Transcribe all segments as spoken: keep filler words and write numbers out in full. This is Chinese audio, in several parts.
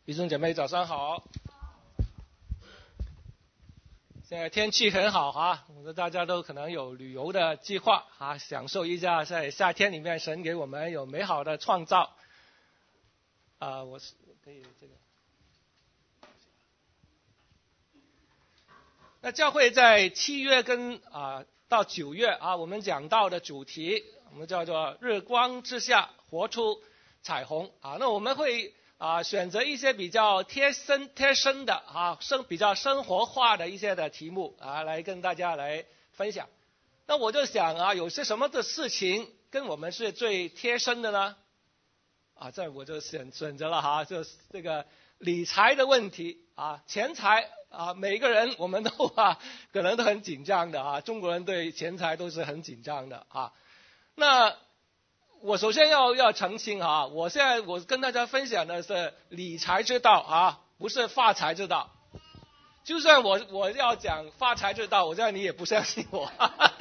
弟兄姐妹早上好。现在天气很好哈，我说大家都可能有旅游的计划啊，享受一下在夏天里面神给我们有美好的创造。啊，我是可以这个。那教会在七月跟啊到九月啊，我们讲到的主题，我们叫做日光之下活出彩虹啊。那我们会啊选择一些比较贴身贴身的啊生比较生活化的一些的题目啊，来跟大家来分享。那我就想啊，有些什么的事情跟我们是最贴身的呢？啊，这我就选选择了哈，就是这个理财的问题啊，钱财啊，每个人我们都啊可能都很紧张的啊，中国人对钱财都是很紧张的啊。那我首先要要澄清啊，我现在我跟大家分享的是理财之道啊，不是发财之道。就算我我要讲发财之道，我知道你也不相信我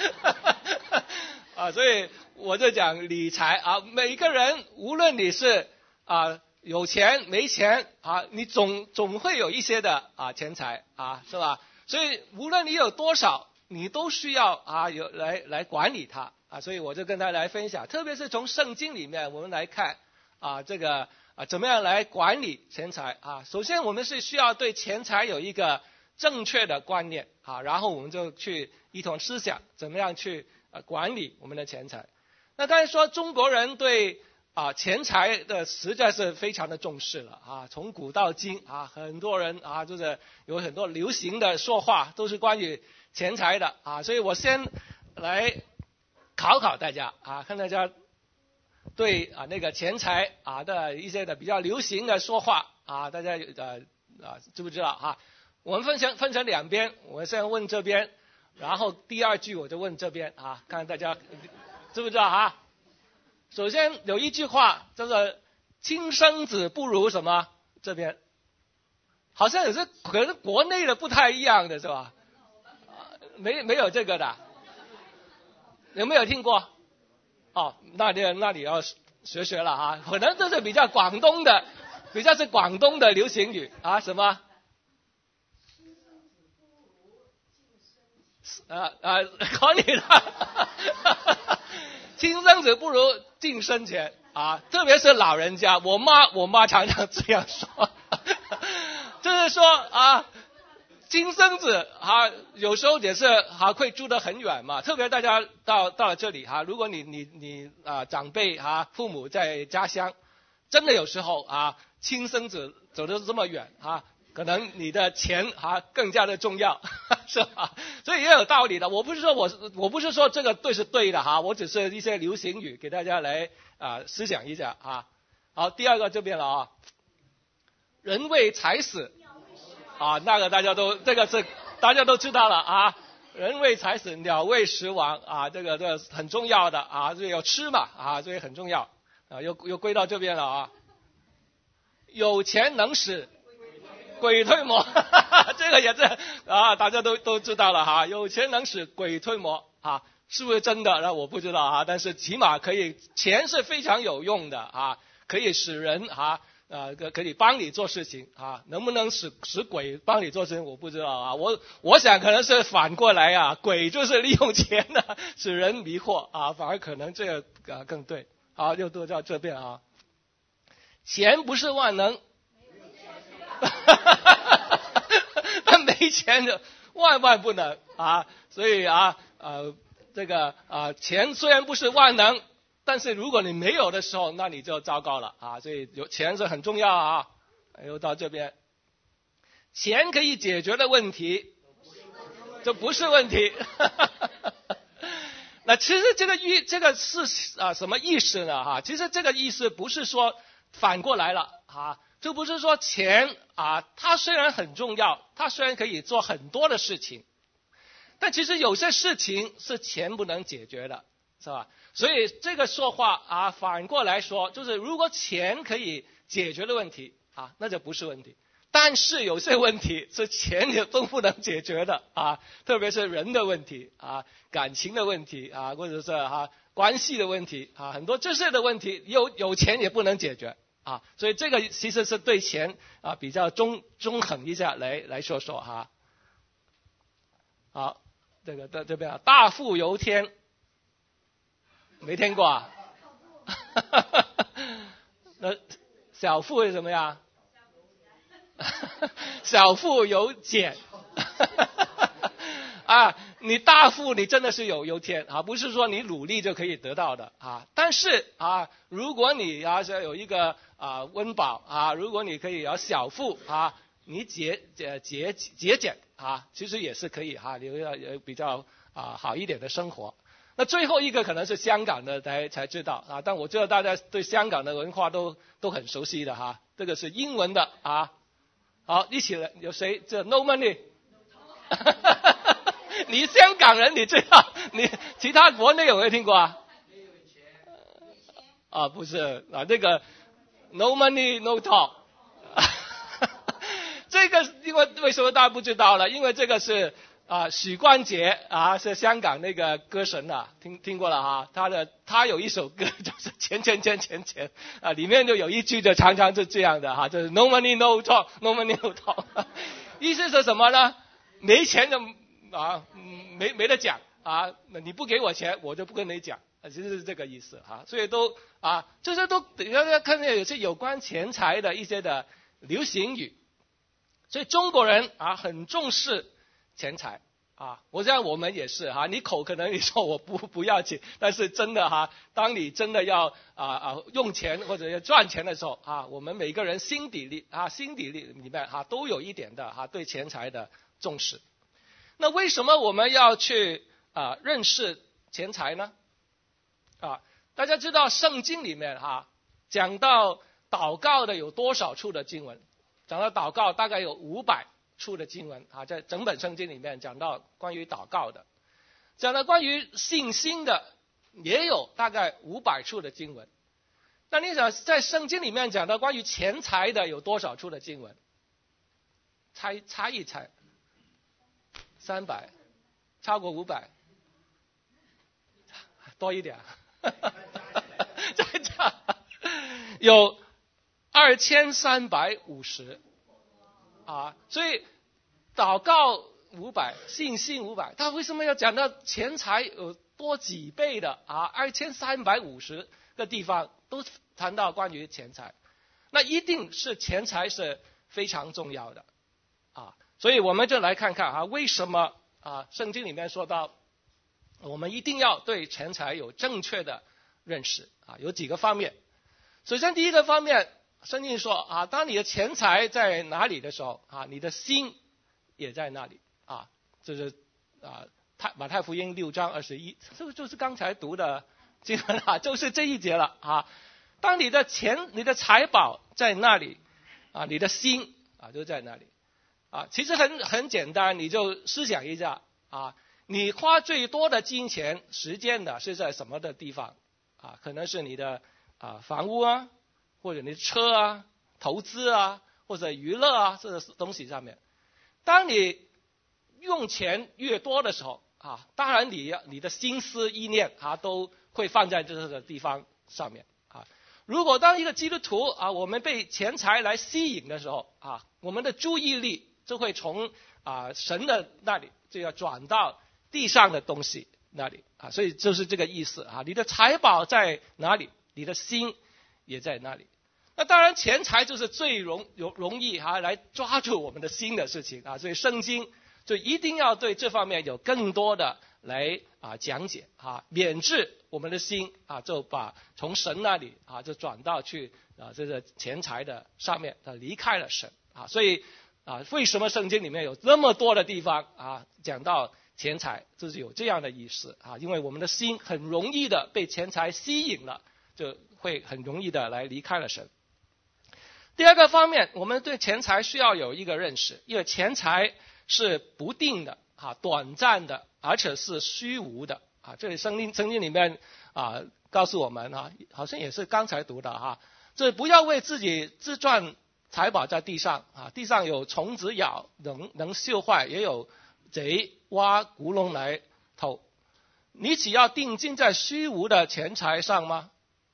啊，所以我就讲理财啊。每个人无论你是啊有钱没钱啊，你总总会有一些的啊钱财啊，是吧？所以无论你有多少，你都需要啊有来来管理它啊。所以我就跟大家来分享，特别是从圣经里面我们来看啊这个啊怎么样来管理钱财啊。首先我们是需要对钱财有一个正确的观念啊，然后我们就去一同思想怎么样去呃管理我们的钱财。那刚才说中国人对啊钱财的实在是非常的重视了啊，从古到今啊，很多人啊就是有很多流行的说话都是关于钱财的啊，所以我先来考考大家啊，看大家对啊那个钱财啊的一些的比较流行的说话啊，大家呃啊知不知道哈？我们分成分成两边，我先问这边，然后第二句我就问这边啊，看大家知不知道哈？首先有一句话叫做亲生子不如什么，这边好像有些可能国内的不太一样的是吧？没没有这个的，有没有听过？哦，那你那你要学学了哈，可能这是比较广东的，比较是广东的流行语啊，什么？啊啊，考你了，亲生子不如近身钱啊，特别是老人家，我妈我妈常常这样说，就是说啊，亲生子啊，有时候也是还会住得很远嘛，特别大家到到了这里哈，如果你你你啊长辈啊父母在家乡，真的有时候啊亲生子走得这么远啊。可能你的钱啊更加的重要，是吧？所以也有道理的。我不是说我我不是说这个对是对的哈，我只是一些流行语给大家来啊思想一下啊。好，第二个这边了啊，人为财死啊，那个大家都这个是大家都知道了啊，人为财死，鸟为食亡啊，这个这个很重要的啊，所以要吃嘛啊，所以很重要啊，又又归到这边了啊，有钱能使鬼推磨，这个也是啊，大家都都知道了哈。有钱能使鬼推磨啊，是不是真的？那我不知道啊，但是起码可以，钱是非常有用的啊，可以使人啊呃可以帮你做事情啊，能不能使使鬼帮你做事情我不知道啊。我我想可能是反过来啊，鬼就是利用钱呢、啊、使人迷惑啊，反而可能这个、啊、更对。好，又都到这边啊，钱不是万能。他没钱的万万不能啊，所以啊呃这个啊钱虽然不是万能，但是如果你没有的时候，那你就糟糕了啊，所以有钱是很重要啊。又到这边，钱可以解决的问题，这不是问题。那其实这个意这个是啊什么意思呢？哈，其实这个意思不是说反过来了啊。就不是说钱啊，它虽然很重要，它虽然可以做很多的事情，但其实有些事情是钱不能解决的，是吧？所以这个说话啊，反过来说，就是如果钱可以解决的问题啊，那就不是问题。但是有些问题是钱也都不能解决的啊，特别是人的问题啊，感情的问题啊，或者是啊关系的问题啊，很多这些的问题有有钱也不能解决。 啊。所以这个其实是对钱啊比较中中肯一下来来说说哈。好，这个在这边啊，大富由天，没听过啊？那小富是什么呀？小富由俭。啊，你大富你真的是有由天啊，不是说你努力就可以得到的啊。但是啊，如果你要是有一个啊温饱啊，如果你可以有小富啊，你节节节节俭啊，其实也是可以哈，有有比较啊好一点的生活。那最后一个可能是香港的才才知道啊，但我知道大家对香港的文化都都很熟悉的哈。这个是英文的啊。好，一起来，有谁这 no money？ 你香港人你知道，你其他国内有没有听过啊？啊，不是啊，这个 no money no talk。这个因为为什么大家不知道了？因为这个是啊许冠杰啊，是香港那个歌神啊，听听过了哈。他的他有一首歌就是钱钱钱钱钱啊，里面就有一句就常常是这样的哈，就是 no money no talk no money no talk。意思是什么呢？没钱就啊没没得讲啊，你不给我钱我就不跟你讲，其实是这个意思哈。所以都啊这些都大家看见有些有关钱财的一些的流行语。所以中国人啊很重视钱财啊，我想我们也是哈。你口可能你说我不不要钱，但是真的哈，当你真的要啊啊用钱或者要赚钱的时候啊，我们每个人心底里啊心底里里面哈都有一点的哈对钱财的重视。那为什么我们要去啊认识钱财呢？啊，大家知道圣经里面哈讲到祷告的有多少处的经文？讲到祷告大概有五百处的经文啊，在整本圣经里面讲到关于祷告的，讲到关于信心的也有大概五百处的经文。那你想在圣经里面讲到关于钱财的有多少处的经文？猜猜一猜。三百，超过五百，多一点。再讲有二千三百五十啊，所以祷告五百，信心五百，他为什么要讲到钱财有多几倍的啊？二千三百五十个地方都谈到关于钱财，那一定是钱财是非常重要的啊。所以我们就来看看啊，为什么啊圣经里面说到我们一定要对钱财有正确的认识啊，有几个方面。首先第一个方面，圣经说啊，当你的钱财在哪里的时候啊，你的心也在那里啊。这是啊太马太福音六章二十一，这个就是刚才读的经文啊，就是这一节了啊。当你的钱你的财宝在那里啊，你的心啊就在那里啊。其实很很简单，你就思想一下啊，你花最多的金钱时间的是在什么的地方啊？可能是你的啊房屋啊，或者你的车啊，投资啊，或者娱乐啊，这个东西上面。当你用钱越多的时候啊，当然你你的心思意念啊都会放在这个地方上面啊。如果当一个基督徒啊，我们被钱财来吸引的时候啊，我们的注意力就会从啊神的那里就要转到地上的东西那里啊，所以就是这个意思啊。你的财宝在哪里，你的心也在那里。那当然钱财就是最容容容易哈、啊、来抓住我们的心的事情啊，所以圣经就一定要对这方面有更多的来啊讲解啊，免致我们的心啊就把从神那里啊就转到去啊这个钱财的上面，啊离开了神啊。所以啊为什么圣经里面有那么多的地方啊讲到钱财，就是有这样的意思啊，因为我们的心很容易的被钱财吸引了，就会很容易的来离开了神。第二个方面，我们对钱财需要有一个认识，因为钱财是不定的啊，短暂的，而且是虚无的啊。这里圣经圣经里面啊告诉我们啊，好像也是刚才读的哈，这不要为自己自赚财宝在地上啊，地上有虫子咬，能能锈坏，也有贼挖窟窿来偷。你只要定睛在虚无的钱财上吗？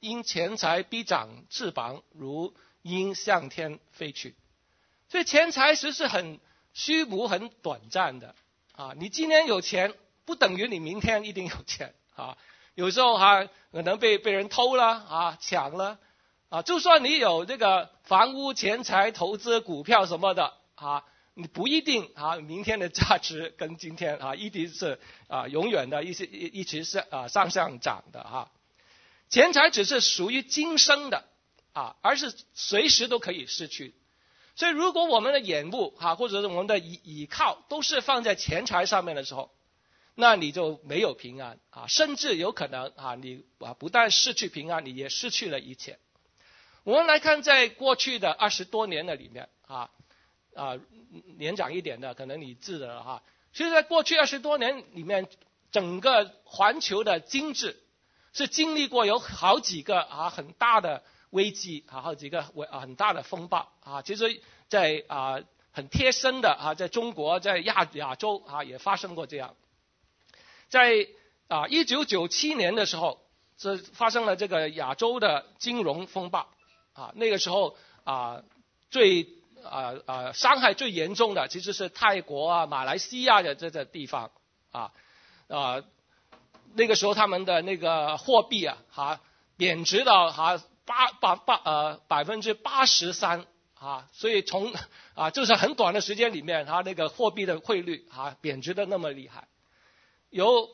因钱财必长翅膀，如鹰向天飞去。所以钱财实是很虚无、很短暂的啊！你今天有钱，不等于你明天一定有钱啊！有时候哈、啊，可能被被人偷了啊，抢了啊！就算你有这个房屋、钱财、投资、股票什么的啊，你不一定啊，明天的价值跟今天啊，一定是啊永远的一直一一直是啊上上涨的哈、啊。钱财只是属于今生的啊，而是随时都可以失去。所以如果我们的眼目啊，或者是我们的倚倚靠都是放在钱财上面的时候，那你就没有平安啊，甚至有可能啊，你啊不但失去平安，你也失去了一切。我们来看在过去的二十多年的里面啊啊年长一点的可能你记得了哈，其实在过去二十多年里面，整个环球的经济是经历过有好几个啊很大的危机啊，好几个很大的风暴啊，其实在啊很贴身的啊，在中国在亚亚洲啊也发生过这样。在啊一九九七年的时候，这发生了这个亚洲的金融风暴啊，那个时候啊最啊啊伤害最严重的其实是泰国啊、马来西亚的这个地方啊啊，那个时候他们的那个货币啊哈贬值到哈。八八八呃百分之八十三啊，所以从啊就是很短的时间里面，它那个货币的汇率啊贬值的那么厉害，有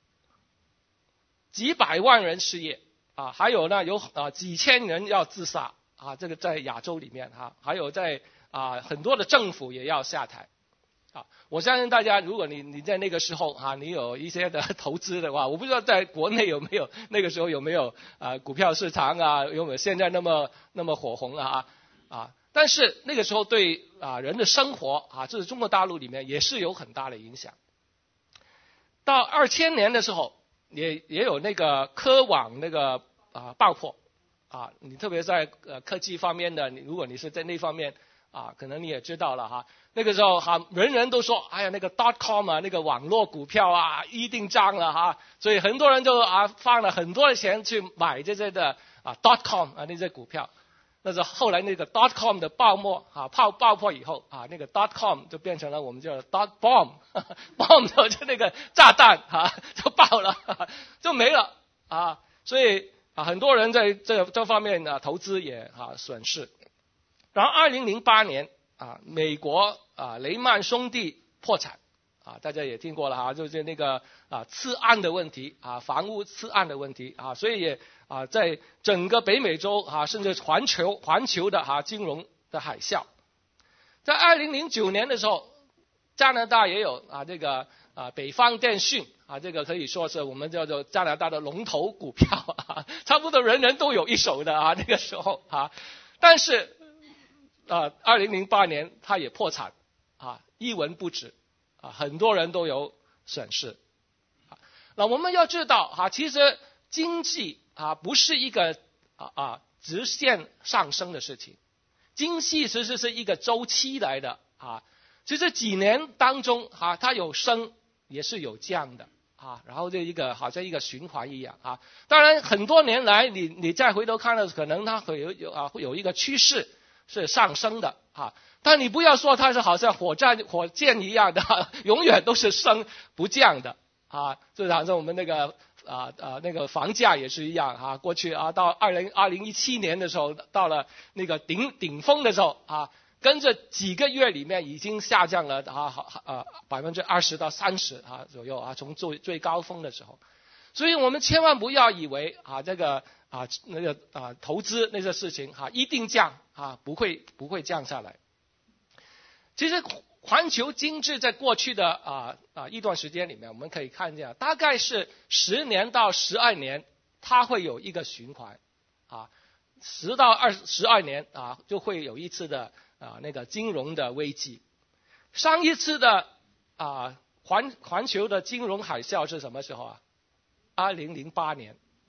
几百万人失业啊，还有呢有啊几千人要自杀啊，这个在亚洲里面哈、啊，还有在啊很多的政府也要下台。啊，我相信大家，如果你你在那个时候啊，你有一些的投资的话，我不知道在国内有没有那个时候有没有啊股票市场啊，有没有现在那么那么火红啊啊？但是那个时候对啊人的生活啊，这是中国大陆里面也是有很大的影响。到二千年的时候，也也有那个科网那个啊爆破啊，你特别在呃科技方面的，你如果你是在那方面啊，可能你也知道了哈。那个时候哈，人人都说，哎呀，那个 dot com 啊，那个网络股票啊，一定涨了哈，所以很多人就啊放了很多的钱去买这些的啊 dot com 啊那些股票。那是后来那个 dot com 的泡沫啊泡爆破以后啊，那个 dot com 就变成了我们叫 dot bomb，bomb 就就那个炸弹啊就爆了，就没了啊，所以啊很多人在这这方面啊投资也啊损失。然后二零零八年啊，美国啊雷曼兄弟破产啊，大家也听过了哈，就是那个啊次按的问题啊，房屋次按的问题啊，所以也啊在整个北美洲啊，甚至环球环球的哈、啊、金融的海啸。在二零零九年的时候，加拿大也有啊这个啊北方电讯啊，这个可以说是我们叫做加拿大的龙头股票啊，差不多人人都有一手的啊那个时候啊，但是。啊，二零零八年它也破产，啊，一文不值，啊，很多人都有损失。啊，那我们要知道，哈、啊，其实经济啊不是一个啊啊直线上升的事情，经济其实是一个周期来的啊。其实几年当中，哈、啊，它有升也是有降的啊，然后这一个好像一个循环一样啊。当然，很多年来你你再回头看的，可能它会有有啊会有一个趋势。是上升的啊，但你不要说它是好像火箭火箭一样的、啊，永远都是升不降的啊。就好像我们那个啊啊那个房价也是一样啊，过去啊到二零二零一七年的时候，到了那个顶顶峰的时候啊，跟着几个月里面已经下降了啊啊百分之二十到三十啊左右啊，从最最高峰的时候。所以我们千万不要以为啊这个啊那个啊投资那些事情哈、啊、一定降啊不会不会降下来。其实环球经济在过去的啊啊一段时间里面，我们可以看见大概是十年到十二年，它会有一个循环啊，十到二十二年啊就会有一次的啊那个金融的危机。上一次的啊环环球的金融海啸是什么时候啊？二零零八年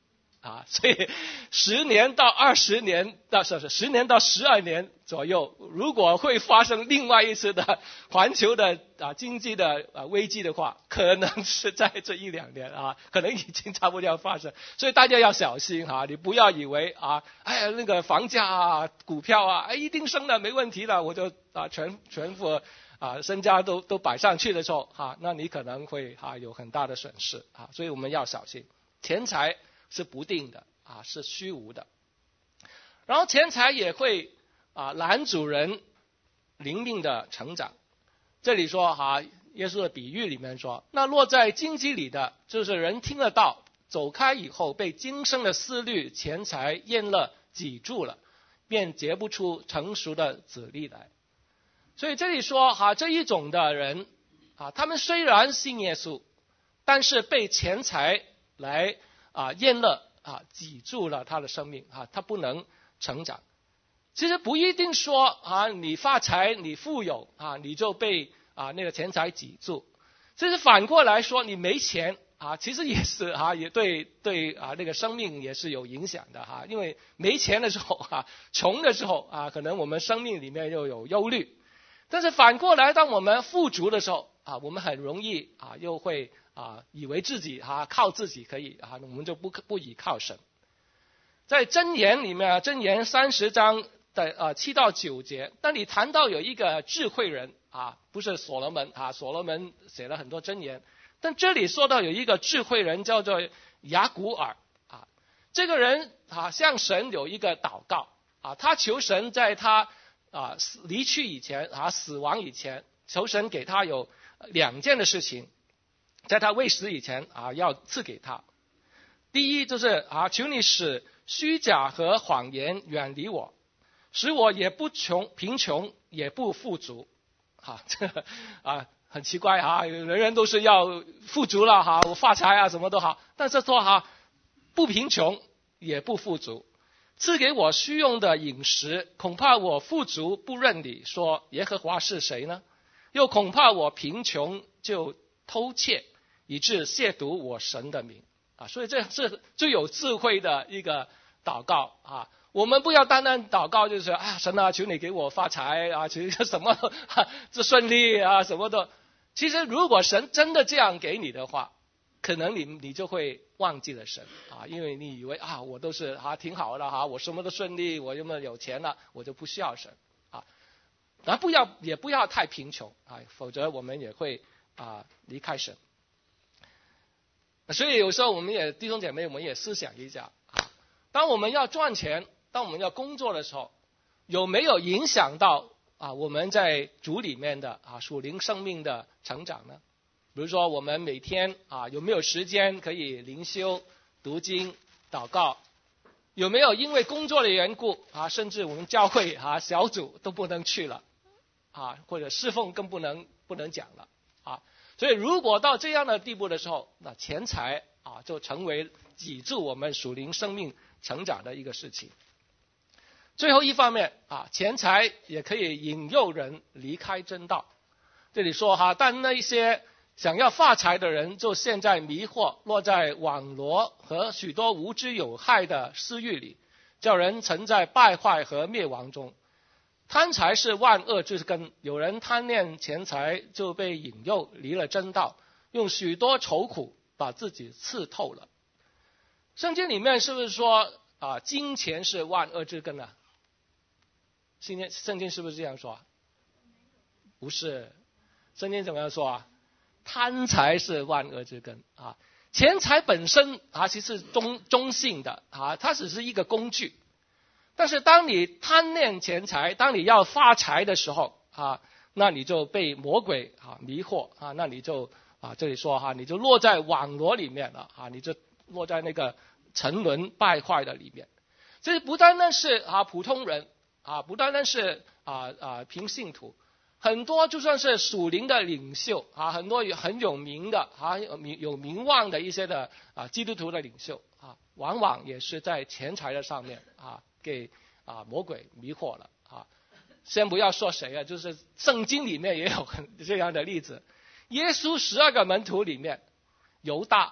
啊，所以十年到二十年到是是十年到十二年左右，如果会发生另外一次的环球的啊经济的啊危机的话，可能是在这一两年啊，可能已经差不多要发生。所以大家要小心哈、啊，你不要以为啊，哎呀那个房价啊、股票啊，哎一定升的没问题的，我就啊全全部啊身家都都摆上去的时候哈、啊，那你可能会哈、啊、有很大的损失啊，所以我们要小心，钱财是不定的啊，是虚无的。然后钱财也会啊拦阻人灵命的成长。这里说哈、啊，耶稣的比喻里面说，那落在荆棘里的，就是人听了道，走开以后，被今生的思虑、钱财、厌乐挤住了，便结不出成熟的子粒来。所以这里说哈、啊，这一种的人啊，他们虽然信耶稣，但是被钱财来啊厌乐啊挤住了他的生命啊，他不能成长。其实不一定说啊，你发财你富有啊，你就被啊那个钱财挤住。其实反过来说，你没钱啊，其实也是啊，也对对啊那个生命也是有影响的哈、啊。因为没钱的时候啊，穷的时候啊，可能我们生命里面又有忧虑。但是反过来，当我们富足的时候啊，我们很容易啊又会啊以为自己啊靠自己可以啊，我们就不不倚靠神。在箴言里面，箴言三十章的呃七到九节，当你谈到有一个智慧人啊，不是所罗门啊，所罗门写了很多箴言，但这里说到有一个智慧人叫做雅古尔啊，这个人啊向神有一个祷告啊，他求神在他啊离去以前啊死亡以前，求神给他有两件的事情，在他未死以前啊要赐给他。第一就是啊，求你使虚假和谎言远离我，使我也不穷贫穷也不富足。哈，这啊很奇怪哈，人人都是要富足了哈，我发财啊什么都好，但是说哈不贫穷也不富足，赐给我需用的饮食，恐怕我富足不认你，说耶和华是谁呢？又恐怕我贫穷就偷窃，以致亵渎我神的名啊！所以这是最有智慧的一个祷告啊！我们不要单单祷告，就是啊，神啊，求你给我发财啊，求什么啊，这顺利啊，什么的。其实如果神真的这样给你的话，可能你你就会忘记了神啊，因为你以为啊，我都是啊挺好的哈，我什么都顺利，我又么有钱了，我就不需要神啊。然后不要也不要太贫穷啊，否则我们也会啊离开神。所以有时候我们也弟兄姐妹，我们也思想一下啊，当我们要赚钱，当我们要工作的时候，有没有影响到啊我们在主里面的啊属灵生命的成长呢？比如说我们每天啊有没有时间可以灵修、读经、祷告？有没有因为工作的缘故啊，甚至我们教会啊小组都不能去了啊，或者侍奉更不能不能讲了啊？所以如果到这样的地步的时候，那钱财啊就成为挤住我们属灵生命成长的一个事情。最后一方面啊，钱财也可以引诱人离开真道。这里说哈，但那些想要发财的人，就陷在迷惑，落在网罗和许多无知有害的私欲里，叫人沉在败坏和灭亡中。贪财是万恶之根，有人贪恋钱财，就被引诱离了真道，用许多愁苦把自己刺透了。圣经里面是不是说啊，金钱是万恶之根啊？圣经圣经是不是这样说啊？不是，圣经怎么样说啊？贪财是万恶之根啊！钱财本身啊，其实是中中性的啊，它只是一个工具。但是当你贪恋钱财，当你要发财的时候啊，那你就被魔鬼啊迷惑啊，那你就啊这里说哈、啊，你就落在网罗里面了啊，你就落在那个沉沦败坏的里面。这不单单是啊普通人啊，不单单是啊啊平信徒。很多就算是属灵的领袖啊，很多很有名的啊有名有名望的一些的啊基督徒的领袖啊，往往也是在钱财的上面啊给啊魔鬼迷惑了啊。先不要说谁啊，就是圣经里面也有这样的例子。耶稣十二个门徒里面，犹大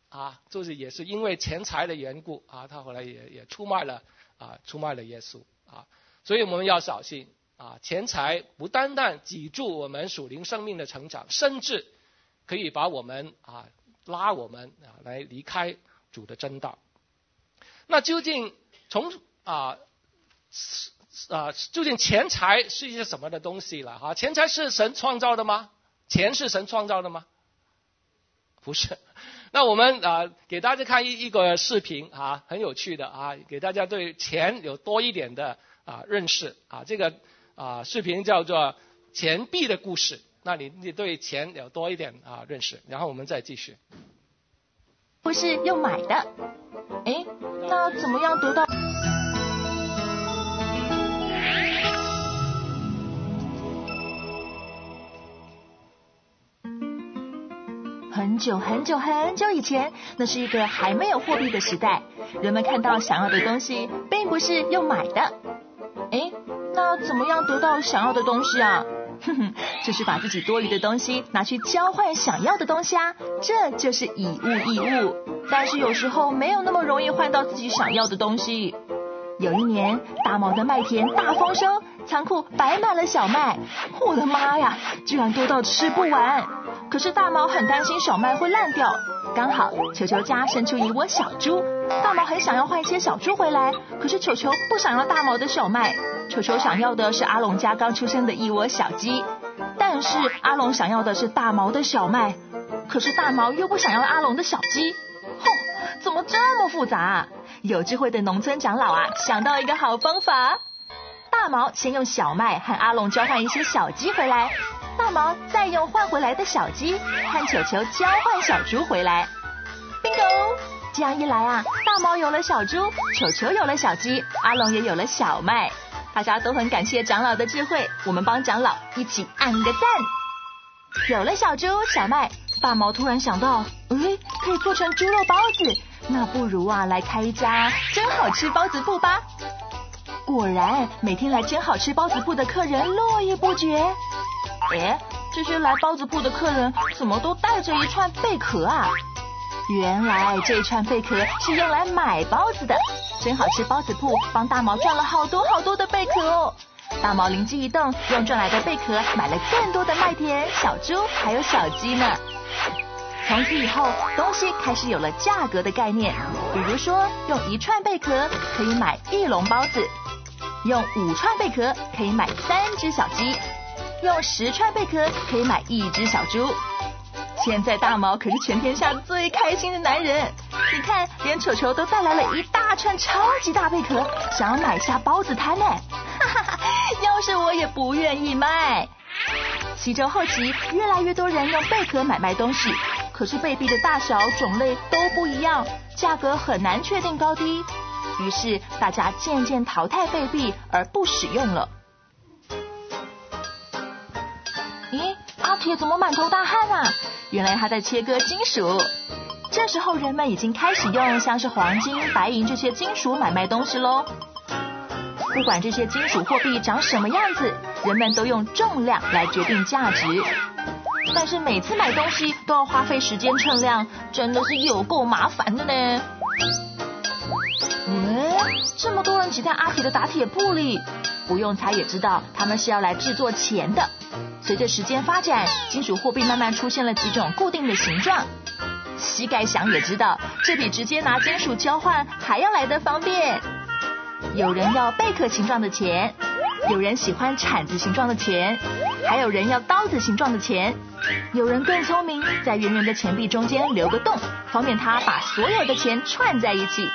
啊，就是也是因为钱财的缘故啊，他后来也也出卖了啊，出卖了耶稣啊，所以我们要小心啊，钱财不单单挤住我们属灵生命的成长，甚至可以把我们啊拉我们啊来离开主的真道。那究竟从啊啊究竟钱财是一些什么的东西了啊？钱财是神创造的吗？钱是神创造的吗？不是。那我们啊给大家看一一个视频啊，很有趣的啊，给大家对钱有多一点的啊认识啊。这个啊视频叫做钱币的故事，那你你对钱有多一点啊认识，然后我们再继续。 不是用买的，哎，那怎么样得到？很久很久很久以前，那是一个还没有货币的时代，人们看到想要的东西并不是用买的。诶，那怎么样得到想要的东西啊？哼哼，就是把自己多余的东西拿去交换想要的东西啊，这就是以物易物。但是有时候没有那么容易换到自己想要的东西。有一年，大毛的麦田大丰收，仓库摆满了小麦，我的妈呀，居然多到吃不完。可是大毛很担心小麦会烂掉，刚好球球家生出一窝小猪，大毛很想要换一些小猪回来，可是球球不想要大毛的小麦，球球想要的是阿龙家刚出生的一窝小鸡，但是阿龙想要的是大毛的小麦，可是大毛又不想要阿龙的小鸡，哼，怎么这么复杂啊？有智慧的农村长老啊，想到一个好方法，大毛先用小麦和阿龙交换一些小鸡回来，大毛再用换回来的小鸡和球球交换小猪回来。 Bingo！ 这样一来啊，大毛有了小猪，球球有了小鸡，阿龙也有了小麦。大家都很感谢长老的智慧，我们帮长老一起按个赞。有了小猪小麦，大毛突然想到，诶，可以做成猪肉包子，那不如啊来开一家真好吃包子铺吧。果然每天来真好吃包子铺的客人络绎不绝。诶，这些来包子铺的客人怎么都带着一串贝壳啊？原来这串贝壳是用来买包子的，真好吃包子铺帮大毛赚了好多好多的贝壳哦。大毛灵机一动，用赚来的贝壳买了更多的麦田、小猪还有小鸡呢。从此以后，东西开始有了价格的概念，比如说用一串贝壳可以买一笼包子，用五串贝壳可以买三只小鸡，用十串贝壳可以买一只小猪。现在大毛可是全天下最开心的男人，你看连球球都带来了一大串超级大贝壳，想要买下包子摊呢。哈哈哈，要是我也不愿意卖。西周后期，越来越多人用贝壳买卖东西，可是贝币的大小种类都不一样，价格很难确定高低，于是大家渐渐淘汰贝币而不使用了。咦，阿铁怎么满头大汗啊？原来他在切割金属。这时候人们已经开始用像是黄金、白银这些金属买卖东西咯。不管这些金属货币长什么样子，人们都用重量来决定价值。但是每次买东西都要花费时间称量，真的是有够麻烦的呢。嗯，这么多人挤在阿铁的打铁铺里，不用猜也知道他们是要来制作钱的。随着时间发展，金属货币慢慢出现了几种固定的形状。膝盖想也知道，这比直接拿金属交换还要来得方便。有人要贝壳形状的钱，有人喜欢铲子形状的钱，还有人要刀子形状的钱。有人更聪明，在圆圆的钱币中间留个洞，方便他把所有的钱串在一起。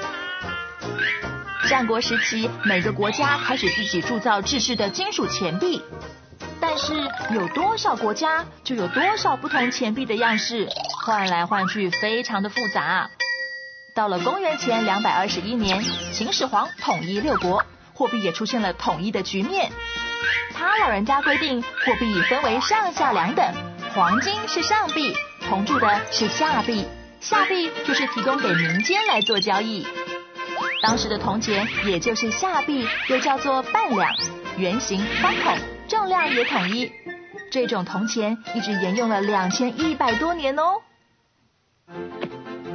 战国时期，每个国家开始自己铸造制式的金属钱币，但是有多少国家就有多少不同钱币的样式，换来换去非常的复杂。到了公元前两百二十一年，秦始皇统一六国，货币也出现了统一的局面。他老人家规定，货币分为上下两等，黄金是上币，铜铸的是下币，下币就是提供给民间来做交易。当时的铜钱也就是下币，又叫做半两，圆形方孔，重量也统一。这种铜钱一直沿用了两千一百多年哦。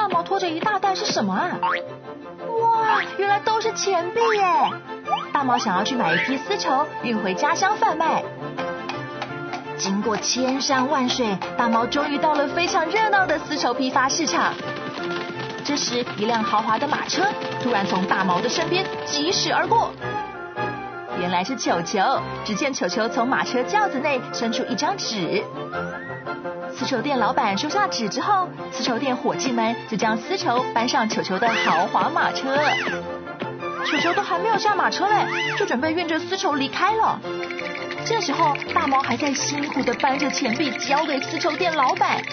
大毛拖着一大袋是什么啊？哇，原来都是钱币耶！大毛想要去买一批丝绸，运回家乡贩卖。经过千山万水，大毛终于到了非常热闹的丝绸批发市场。这时，一辆豪华的马车突然从大毛的身边疾驶而过。原来是球球，只见球球从马车轿子内伸出一张纸。丝绸店老板收下纸之后，丝绸店伙计们就将丝绸搬上球球的豪华马车。球球都还没有下马车嘞，就准备运着丝绸离开了。这时候，大毛还在辛苦地搬着钱币交给丝绸店老板。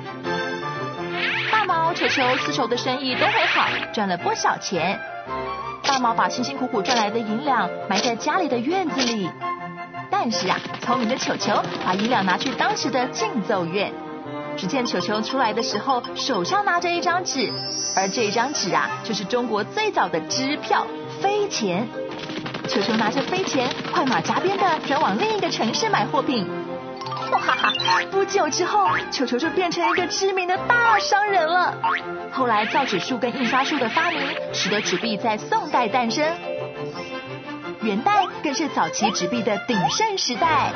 大毛、球球、丝绸的生意都很好，赚了不少钱。大毛把辛辛苦苦赚来的银两埋在家里的院子里，但是啊，聪明的球球把银两拿去当时的竞奏院。只见球球出来的时候，手上拿着一张纸，而这张纸啊，就是中国最早的支票飞钱。球球拿着飞钱，快马加鞭的转往另一个城市买货品。哇哈哈！不久之后，球球就变成一个知名的大商人了。后来，造纸术跟印刷术的发明，使得纸币在宋代诞生。元代更是早期纸币的鼎盛时代。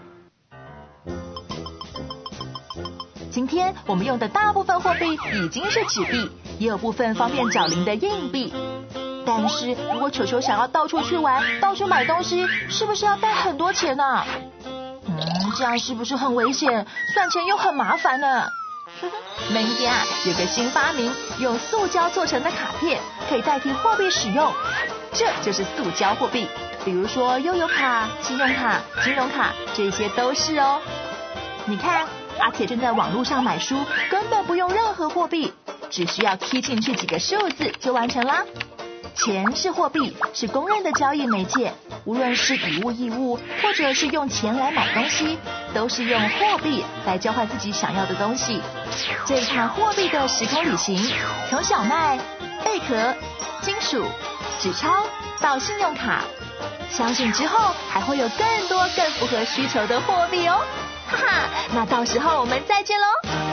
今天我们用的大部分货币已经是纸币，也有部分方便找零的硬币。但是如果球球想要到处去玩，到处买东西，是不是要带很多钱啊？嗯，这样是不是很危险？算钱又很麻烦呢。民间啊有个新发明，用塑胶做成的卡片可以代替货币使用，这就是塑胶货币。比如说悠游卡、信用卡、金融卡，这些都是哦。你看，阿铁正在网络上买书，根本不用任何货币，只需要 key 进去几个数字就完成啦。钱是货币，是公认的交易媒介，无论是以物易物，或者是用钱来买东西，都是用货币来交换自己想要的东西。这一趟货币的时空旅行，从小麦、贝壳、金属、纸钞到信用卡，相信之后还会有更多更符合需求的货币哦。哈哈，那到时候我们再见喽。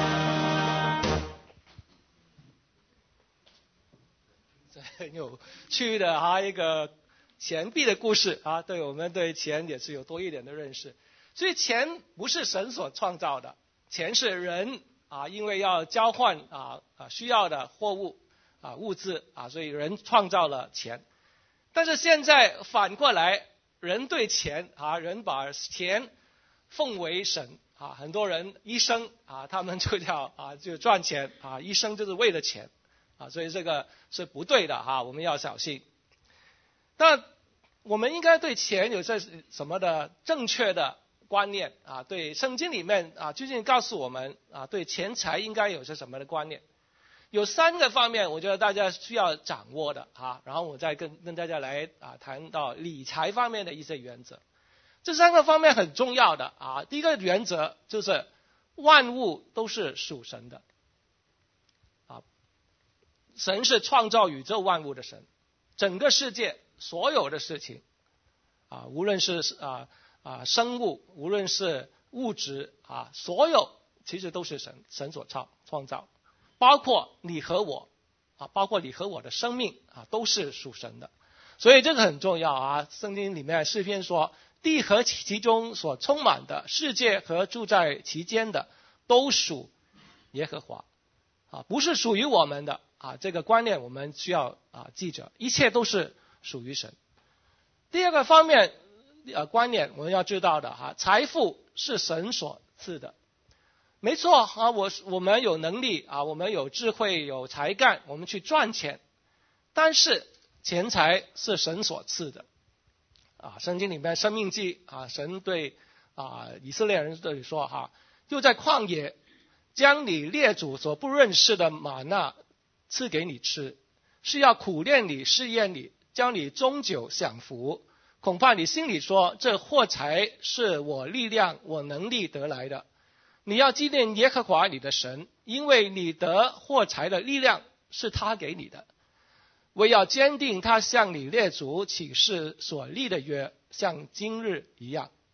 很有趣的哈一个钱币的故事啊，对我们对钱也是有多一点的认识。所以钱不是神所创造的，钱是人啊，因为要交换啊啊需要的货物啊物资啊，所以人创造了钱。但是现在反过来，人对钱啊，人把钱奉为神啊，很多人一生啊，他们就叫啊就赚钱啊，一生就是为了钱。啊，所以这个是不对的哈，我们要小心。那我们应该对钱有这什么的正确的观念啊？对圣经里面啊，究竟告诉我们啊，对钱财应该有些什么的观念？有三个方面，我觉得大家需要掌握的啊。然后我再跟跟大家来啊谈到理财方面的一些原则。这三个方面很重要的啊。第一个原则就是万物都是属神的。神是创造宇宙万物的神，整个世界所有的事情啊，无论是啊啊生物，无论是物质啊，所有其实都是神神所创创造，包括你和我啊，包括你和我的生命啊，都是属神的。所以这个很重要啊。圣经里面诗篇说，地和其中所充满的，世界和住在其间的，都属耶和华啊，不是属于我们的。啊，这个观念我们需要啊记着，一切都是属于神。第二个方面，呃，观念我们要知道的哈，财富是神所赐的，没错啊，我我们有能力啊，我们有智慧有才干，我们去赚钱，但是钱财是神所赐的啊。圣经里面《申命记》啊，神对啊以色列人这里说哈，就在旷野将你列祖所不认识的玛纳赐给你吃，是要苦练你试验你，教你终久享福。恐怕你心里说，这货财是我力量我能力得来的。你要纪念耶和华你的神，因为你得货财的力量是他给你的。为要坚定他向你列祖起誓所立的约，像今日一样。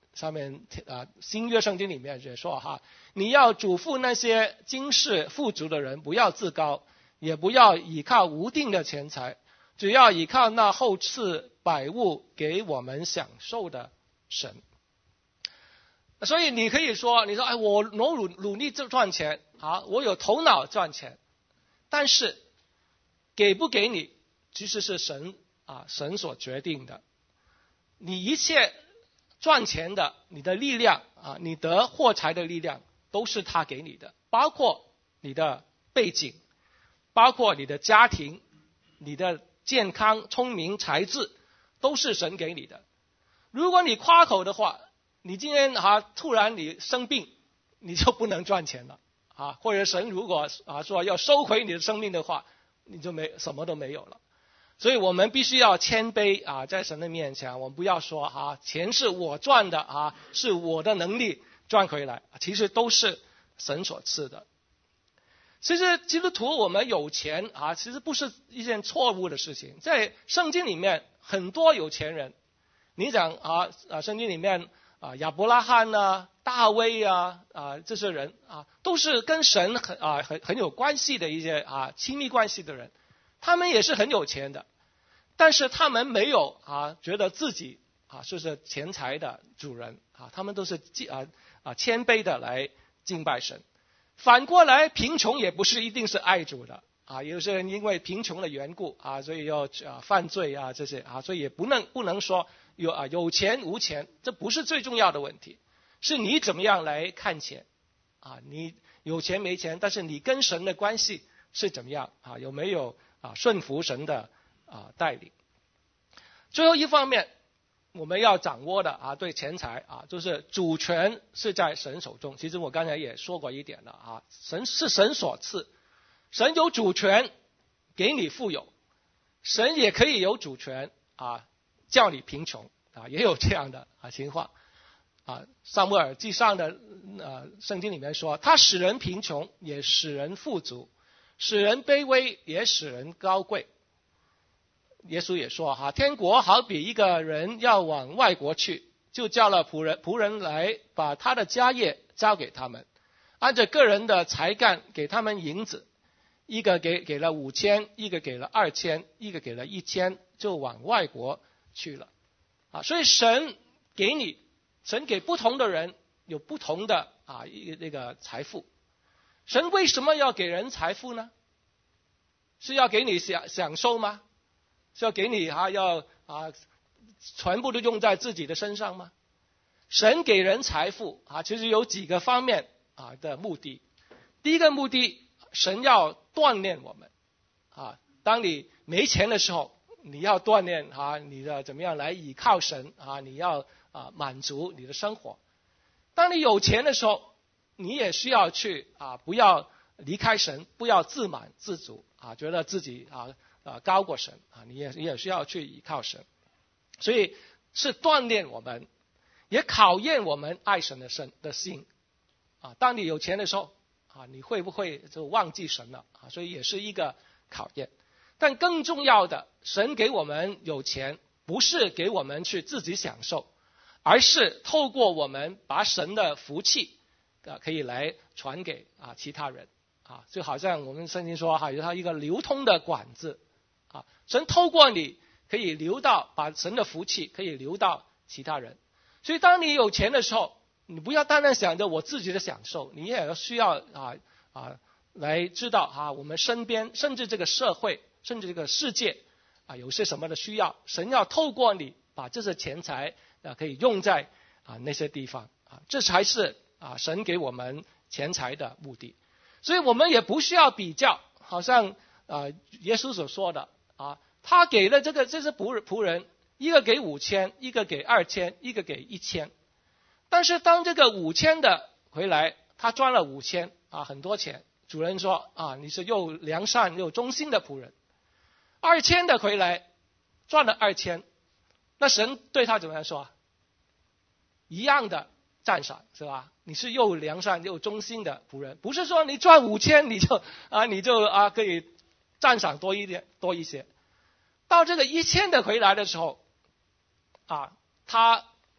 上面啊新约圣经里面也说哈，你要嘱咐那些今世富足的人，不要自高，也不要倚靠无定的钱财，只要倚靠那后赐百物给我们享受的神。所以你可以说，你说哎，我努努力赚钱啊，我有头脑赚钱，但是给不给你，其实是神啊神所决定的。你一切赚钱的，你的力量啊，你得获财的力量，都是他给你的，包括你的背景，包括你的家庭，你的健康、聪明、才智，都是神给你的。如果你夸口的话，你今天啊突然你生病，你就不能赚钱了啊，或者神如果啊说要收回你的生命的话，你就没什么都没有了。所以我们必须要谦卑啊，在神的面前，我们不要说啊钱是我赚的啊，是我的能力赚回来，其实都是神所赐的。其实基督徒我们有钱啊，其实不是一件错误的事情。在圣经里面很多有钱人，你讲啊啊圣经里面啊亚伯拉罕啊、大卫啊啊这些人啊，都是跟神很啊很很有关系的一些啊亲密关系的人，他们也是很有钱的，但是他们没有啊觉得自己啊就是钱财的主人啊，他们都是啊啊谦卑的来敬拜神。反过来，贫穷也不是一定是爱主的啊，有些人因为贫穷的缘故啊，所以要啊犯罪啊这些啊，所以也不能不能说有啊有钱无钱，这不是最重要的问题，是你怎么样来看钱啊？你有钱没钱，但是你跟神的关系是怎么样啊？有没有啊顺服神的啊带领？最后一方面，我们要掌握的啊，对钱财啊，就是主权是在神手中。其实我刚才也说过一点了啊，神是神所赐，神有主权给你富有，神也可以有主权啊叫你贫穷啊，也有这样的啊情况啊。撒母耳记上的呃圣经里面说，他使人贫穷，也使人富足，使人卑微，也使人高贵。耶稣也说哈，天国好比一个人要往外国去，就叫了仆人仆人来，把他的家业交给他们，按着个人的才干给他们银子，一个给给了五千，一个给了二千，一个给了一千，就往外国去了啊。所以神给你，神给不同的人有不同的啊一个那个财富。神为什么要给人财富呢？是要给你享享受吗？是要给你啊要啊全部都用在自己的身上吗？神给人财富啊，其实有几个方面啊的目的。第一个目的，神要锻炼我们啊。当你没钱的时候，你要锻炼啊你的怎么样来倚靠神啊，你要啊满足你的生活。当你有钱的时候，你也需要去啊不要离开神，不要自满自足啊，觉得自己啊啊高过神啊，你也你也需要去依靠神。所以是锻炼我们，也考验我们爱神的神的心啊。当你有钱的时候啊，你会不会就忘记神了啊？所以也是一个考验。但更重要的，神给我们有钱，不是给我们去自己享受，而是透过我们把神的福气啊可以来传给啊其他人啊，就好像我们圣经说哈，有它一个流通的管子啊，神透过你可以流到，把神的福气可以流到其他人。所以当你有钱的时候，你不要单单想着我自己的享受，你也需要啊啊来知道啊我们身边甚至这个社会甚至这个世界啊有些什么的需要，神要透过你把这些钱财啊可以用在啊那些地方啊，这才是啊神给我们钱财的目的。所以我们也不需要比较，好像啊耶稣所说的啊，他给了这个这些仆仆人，一个给五千，一个给二千，一个给一千。但是当这个五千的回来，他赚了五千啊，很多钱。主人说啊，你是又良善又忠心的仆人。二千的回来赚了二千，那神对他怎么样说啊？一样的赞赏是吧？你是又良善又忠心的仆人，不是说你赚五千你就啊你就啊可以赞赏多一点多一些。到这个一千的回来的时候啊，他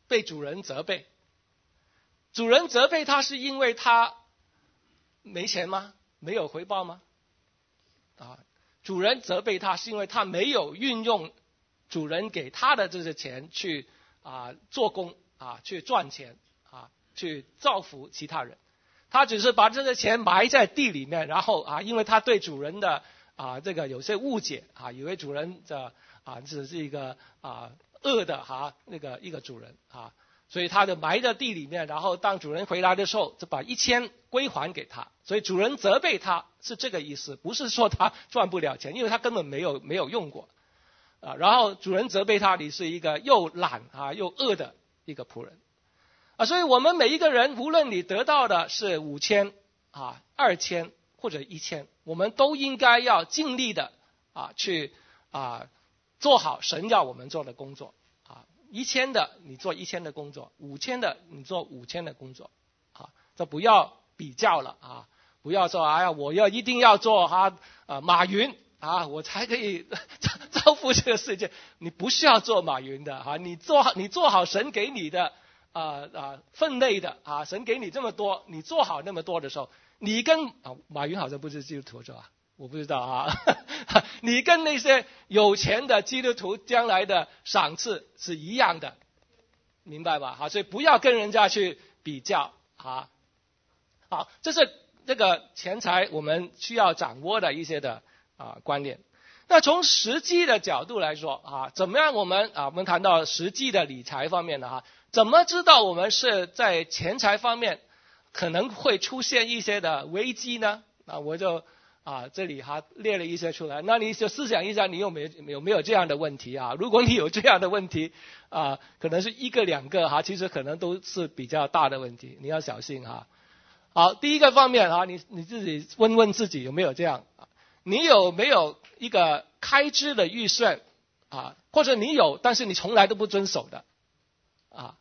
被主人责备。主人责备他是因为他没钱吗？没有回报吗？啊，主人责备他是因为他没有运用主人给他的这些钱去啊做工啊去赚钱啊去造福其他人。他只是把这个钱埋在地里面，然后啊，因为他对主人的啊这个有些误解啊，以为主人的啊只是一个啊恶的哈、啊、那个一个主人啊，所以他就埋在地里面，然后当主人回来的时候，就把一千归还给他。所以主人责备他是这个意思，不是说他赚不了钱，因为他根本没有没有用过啊。然后主人责备他，你是一个又懒啊又恶的一个仆人。啊，所以我们每一个人，无论你得到的是五千啊、二千或者一千，我们都应该要尽力的啊去啊做好神要我们做的工作啊。一千的你做一千的工作，五千的你做五千的工作啊，这不要比较了啊，不要说哎呀我要一定要做哈啊马云啊我才可以造福这个世界，你不需要做马云的啊，你做你做好神给你的。啊啊，分内的啊，神给你这么多，你做好那么多的时候，你跟啊马云好像不是基督徒是吧？我不知道啊，你跟那些有钱的基督徒将来的赏赐是一样的，明白吧？好，所以不要跟人家去比较啊。好，这是这个钱财我们需要掌握的一些的啊观念。那从实际的角度来说啊，怎么样我们啊我们谈到实际的理财方面的哈。怎么知道我们是在钱财方面可能会出现一些的危机呢？那我就啊这里哈列了一些出来，那你就思想一下，你有没有有没有这样的问题啊？如果你有这样的问题啊，可能是一个两个哈，其实可能都是比较大的问题，你要小心哈。好，第一个方面啊，你你自己问问自己有没有这样，你有没有一个开支的预算啊？或者你有，但是你从来都不遵守的啊？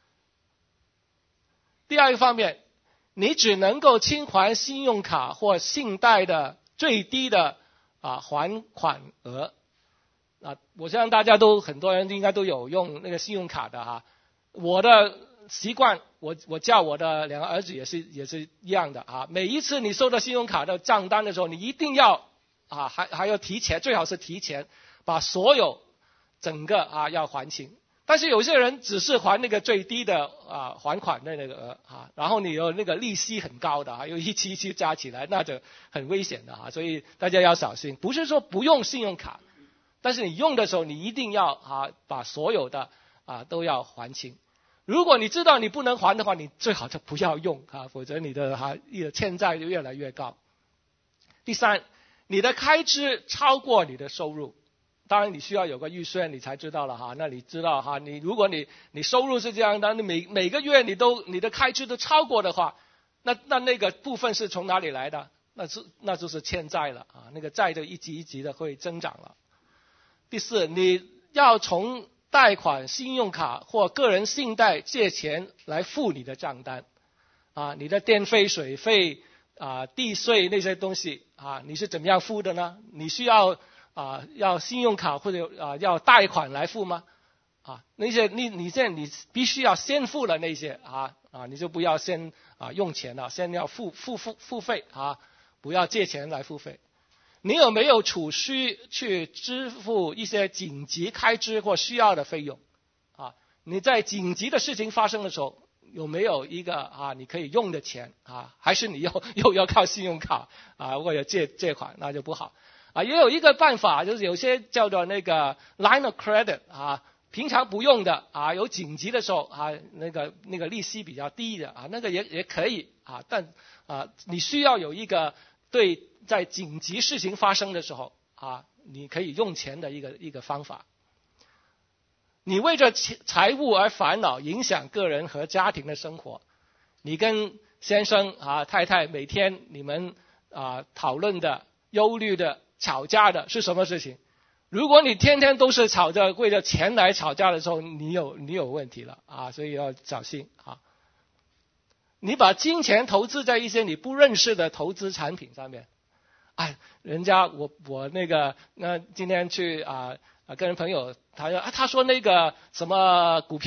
第二个方面，你只能够清还信用卡或信贷的最低的啊还款额啊，我相信大家都很多人应该都有用那个信用卡的哈。我的习惯，我我叫我的两个儿子也是也是一样的啊。每一次你收到信用卡的账单的时候，你一定要啊还还要提前，最好是提前把所有整个啊要还清。但是有些人只是还那个最低的啊还款的那个额啊，然后你有那个利息很高的啊，又一期一期加起来，那就很危险的啊，所以大家要小心。不是说不用信用卡，但是你用的时候你一定要啊把所有的啊都要还清。如果你知道你不能还的话，你最好就不要用啊，否则你的哈欠债就越来越高。第三，你的开支超过你的收入。当然你需要有个预算，你才知道了哈。那你知道哈，你如果你你收入是这样的，你每每个月你都你的开支都超过的话，那那那个部分是从哪里来的？那是那就是欠债了啊，那个债就一级一级的会增长了。第四，你要从贷款、信用卡或个人信贷借钱来付你的账单啊，你的电费、水费啊、地税那些东西啊，你是怎么样付的呢？你需要啊，要信用卡或者啊要贷款来付吗？啊，那些你你现在你必须要先付了那些啊啊，你就不要先啊用钱了，先要付付付付费啊，不要借钱来付费。你有没有储蓄去支付一些紧急开支或需要的费用？啊，你在紧急的事情发生的时候，有没有一个啊你可以用的钱啊？还是你又又要靠信用卡啊或者借借款，那就不好。啊，也有一个办法，就是有些叫做那个 line of credit 啊，平常不用的啊，有紧急的时候啊，那个那个利息比较低的啊，那个也也可以啊，但啊，你需要有一个对在紧急事情发生的时候啊，你可以用钱的一个一个方法。你为着财务而烦恼，影响个人和家庭的生活，你跟先生啊太太每天你们啊讨论的、忧虑的、吵架的是什么事情？如果你天天都是吵着为了钱来吵架的时候，你有你有问题了啊，所以要小心啊。你把金钱投资在一些你不认识的投资产品上面，哎，人家我我那个那今天去啊啊跟人朋友他说啊他说那个什么股票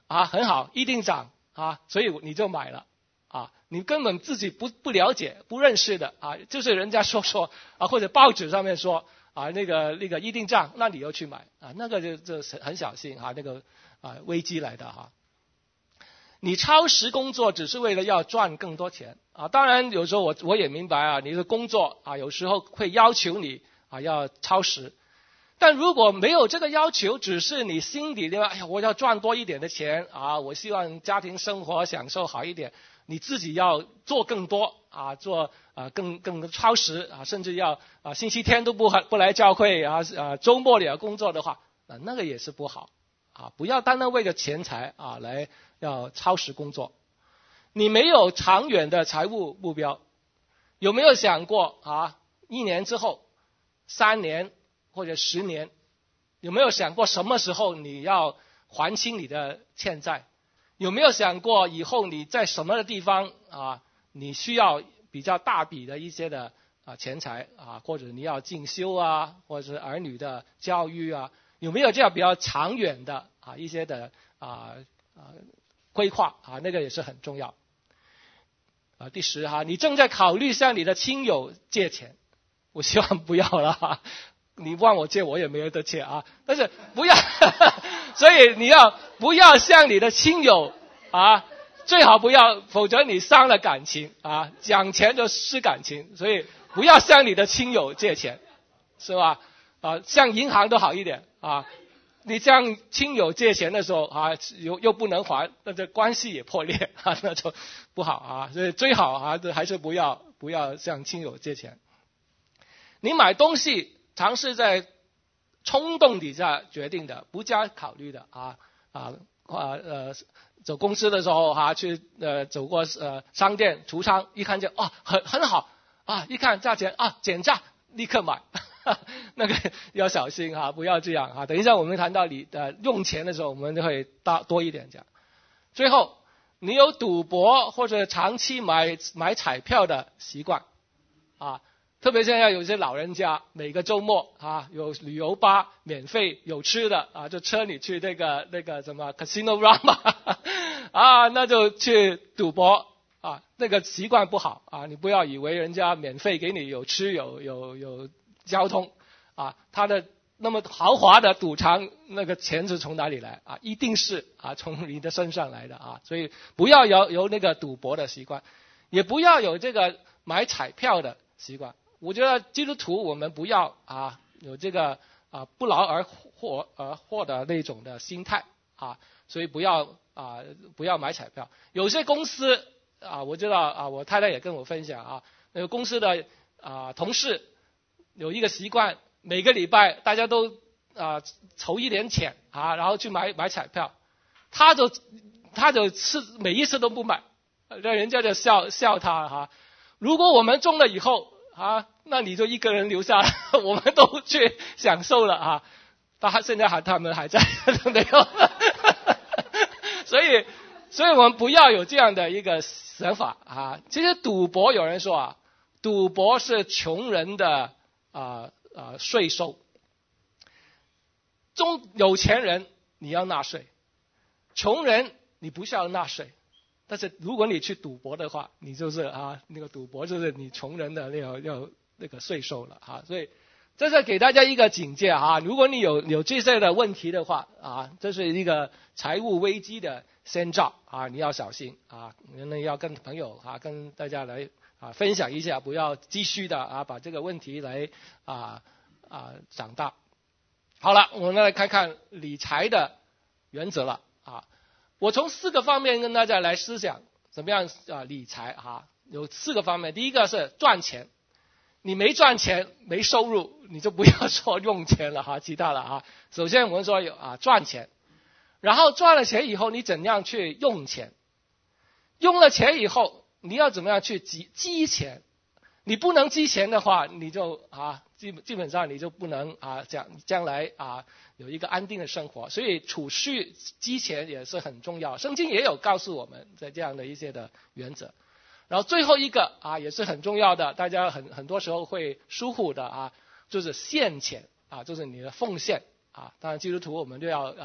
啊，很好，一定涨啊，所以你就买了啊，你根本自己不不了解、不认识的啊，就是人家说说啊，或者报纸上面说啊，那个那个一定涨，那你又去买啊，那个就就很小心啊，那个啊危机来的哈。你超时工作只是为了要赚更多钱啊，当然有时候我我也明白啊，你的工作啊有时候会要求你啊要超时。但如果没有这个要求，只是你心底里哎呀，我要赚多一点的钱啊，我希望家庭生活享受好一点，你自己要做更多啊，做啊更更超时啊，甚至要啊星期天都不不来教会啊啊周末也要工作的话，那那个也是不好啊，不要单单为了钱财啊来要超时工作。你没有长远的财务目标，有没有想过啊一年之后、三年或者十年，有没有想过什么时候你要还清你的欠债？有没有想过以后你在什么地方啊，你需要比较大笔的一些的啊钱财啊，或者你要进修啊，或者是儿女的教育啊，有没有这样比较长远的啊一些的啊啊规划啊？那个也是很重要。啊，第十哈，你正在考虑向你的亲友借钱，我希望不要了哈。你问我借，我也没有得借啊。但是不要，所以你要不要向你的亲友啊？最好不要，否则你伤了感情啊。讲钱就失感情，所以不要向你的亲友借钱，是吧？啊，向银行都好一点啊。你向亲友借钱的时候啊，又又不能还，那这关系也破裂啊，那就不好啊。所以最好啊，还是不要不要向亲友借钱。你买东西常是在冲动底下决定的，不加考虑的啊啊啊呃，走公司的时候哈、啊，去呃走过呃商店橱窗，一看见哦很很好啊，一看价钱啊减价，立刻买。那个要小心哈、啊，不要这样哈、啊。等一下我们谈到你呃用钱的时候，我们就会多多一点讲。最后，你有赌博或者长期买买彩票的习惯啊，特别现在有些老人家每个周末啊有旅游巴免费有吃的啊，就车你去那个那个什么 Casino Rama 啊，那就去赌博。啊，那个习惯不好啊！你不要以为人家免费给你有吃有有有交通啊，他的那么豪华的赌场，那个钱是从哪里来啊？一定是啊从你的身上来的啊！所以不要有有那个赌博的习惯，也不要有这个买彩票的习惯。我觉得基督徒我们不要啊有这个啊不劳而获而获的那种的心态啊，所以不要啊不要买彩票。有些公司。啊，我知道啊，我太太也跟我分享啊，那个公司的啊同事有一个习惯，每个礼拜大家都啊筹一点钱啊，然后去买买彩票，他就他就次每一次都不买，让人家就笑笑他哈、啊。如果我们中了以后啊，那你就一个人留下来，我们都去享受了啊。他现在还他们还在没有，所以。所以我们不要有这样的一个想法啊！其实赌博有人说啊，赌博是穷人的啊啊税收。中有钱人你要纳税，穷人你不需要纳税。但是如果你去赌博的话，你就是啊那个赌博就是你穷人的那个要那个税收了啊！所以这是给大家一个警戒啊！如果你有有这些的问题的话啊，这是一个财务危机的先兆啊，你要小心啊！你要跟朋友啊，跟大家来啊分享一下，不要继续的啊把这个问题来啊啊长大。好了，我们来看看理财的原则了啊！我从四个方面跟大家来思想怎么样啊理财啊，有四个方面。第一个是赚钱。你没赚钱没收入，你就不要说用钱了哈，其他了哈。首先我们说有啊赚钱，然后赚了钱以后你怎样去用钱，用了钱以后你要怎么样去积积钱，你不能积钱的话，你就啊基本基本上你就不能啊将将来啊有一个安定的生活，所以储蓄积钱也是很重要。圣经也有告诉我们在这样的一些的原则。然后最后一个啊也是很重要的，大家很很多时候会疏忽的啊，就是献钱啊，就是你的奉献啊。当然基督徒我们就要啊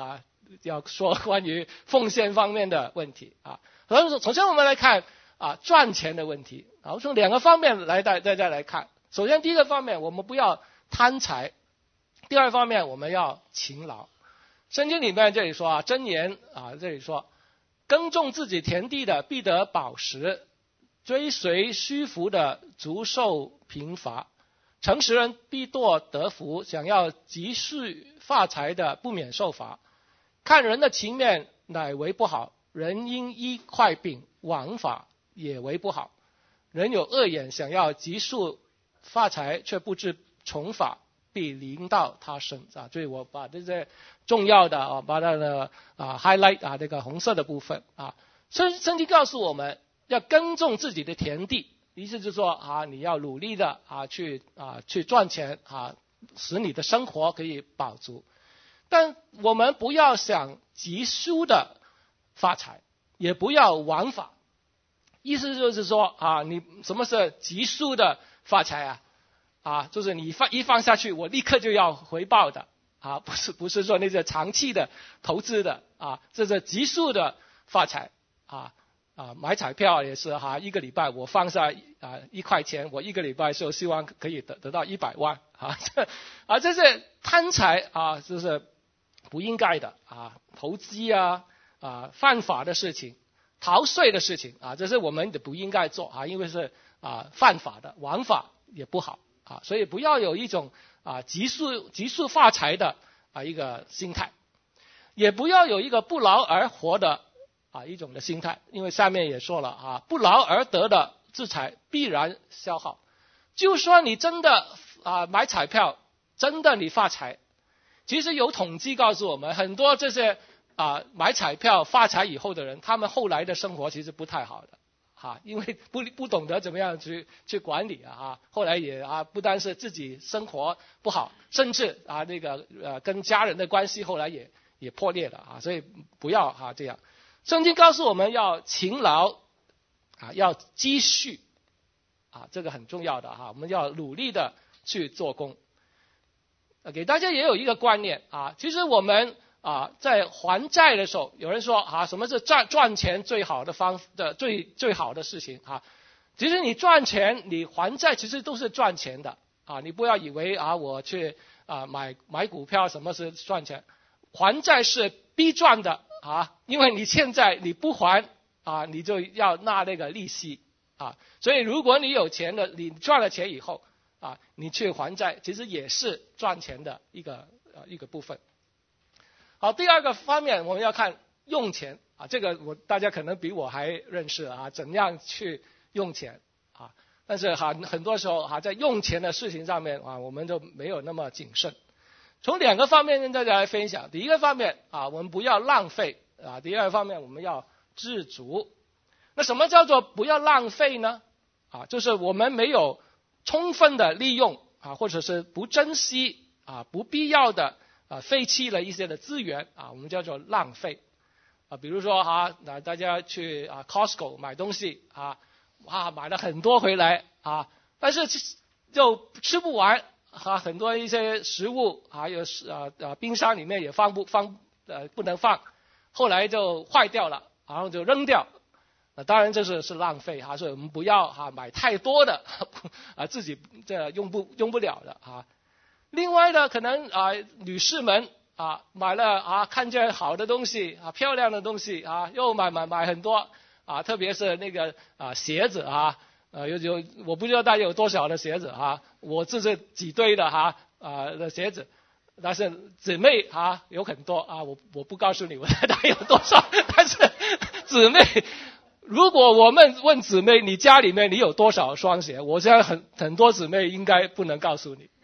要说关于奉献方面的问题啊。所以说，首先我们来看啊赚钱的问题啊，从两个方面来大大家来看。首先第一个方面，我们不要贪财；第二方面，我们要勤劳。圣经里面这里说啊，箴言啊这里说，耕种自己田地的必得饱食，追随虚浮的足受贫乏。诚实人必堕得福，想要急速发财的不免受罚。看人的情面乃为不好，人因一块饼枉法也为不好。人有恶眼，想要急速发财，却不知从法必临到他身啊。所以我把这些重要的啊，把它的啊 highlight 啊这个红色的部分啊，圣圣经告诉我们要耕种自己的田地。意思就是说啊，你要努力的啊去啊去赚钱啊，使你的生活可以饱足。但我们不要想急速的发财，也不要枉法。意思就是说啊，你什么是急速的发财啊？啊，就是你放一放下去，我立刻就要回报的啊，不是不是说那些长期的投资的啊，这是急速的发财啊。啊，买彩票也是哈，一个礼拜我放下啊一块钱，我一个礼拜就希望可以得得到一百万啊，这啊这是贪财啊，这是不应该的啊，投机啊啊犯法的事情，逃税的事情啊，这是我们的不应该做啊，因为是啊犯法的，枉法也不好啊，所以不要有一种啊急速急速发财的啊一个心态，也不要有一个不劳而获的啊，一种的心态，因为下面也说了啊，不劳而得的资财必然消耗。就说你真的啊买彩票，真的你发财，其实有统计告诉我们，很多这些啊买彩票发财以后的人，他们后来的生活其实不太好的啊，因为不不懂得怎么样去去管理啊，后来也啊不单是自己生活不好，甚至啊那个呃跟家人的关系后来也也破裂了啊，所以不要啊这样。圣经告诉我们要勤劳啊，要积蓄啊，这个很重要的哈，我们要努力的去做工。啊，给大家也有一个观念啊，其实我们啊在还债的时候，有人说啊，什么是赚赚钱最好的方的最最好的事情啊？其实你赚钱，你还债其实都是赚钱的啊，你不要以为啊我去啊买买股票什么是赚钱，还债是必赚的。啊，因为你现在你不还啊，你就要纳那个利息啊，所以如果你有钱的，你赚了钱以后啊，你去还债，其实也是赚钱的一个呃一个部分。好，第二个方面我们要看用钱啊，这个我大家可能比我还认识啊，怎样去用钱啊，但是哈很多时候哈在用钱的事情上面啊，我们就没有那么谨慎。从两个方面跟大家来分享。第一个方面啊，我们不要浪费啊；第二个方面，我们要知足。那什么叫做不要浪费呢？啊，就是我们没有充分的利用啊，或者是不珍惜啊，不必要的啊废弃了一些的资源啊，我们叫做浪费啊。比如说哈，那大家去啊 Costco 买东西啊，哇，买了很多回来啊，但是就吃不完。啊，很多一些食物还有啊啊冰箱里面也放不放呃不能放，后来就坏掉了，然后就扔掉。那当然这是是浪费哈，所以我们不要哈买太多的啊自己这用不用不了的啊。另外呢，可能啊女士们啊买了啊看见好的东西啊漂亮的东西啊又买买买很多啊，特别是那个啊鞋子啊。呃，有有，我不知道大家有多少的鞋子哈，我这是几堆的哈啊的鞋子，但是姊妹哈有很多啊，我我不告诉你我大概有多少，但是姊妹，如果我们问姊妹你家里面你有多少双鞋，我相信很很多姊妹应该不能告诉你，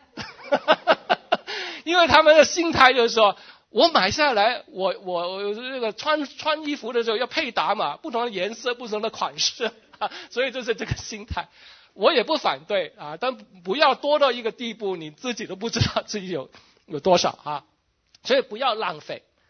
因为他们的心态就是说，我买下来，我我我这个穿穿衣服的时候要配搭嘛，不同的颜色，不同的款式。啊，所以就是这个心态，我也不反对啊，但不要多到一个地步，你自己都不知道自己有有多少啊，所以不要浪费。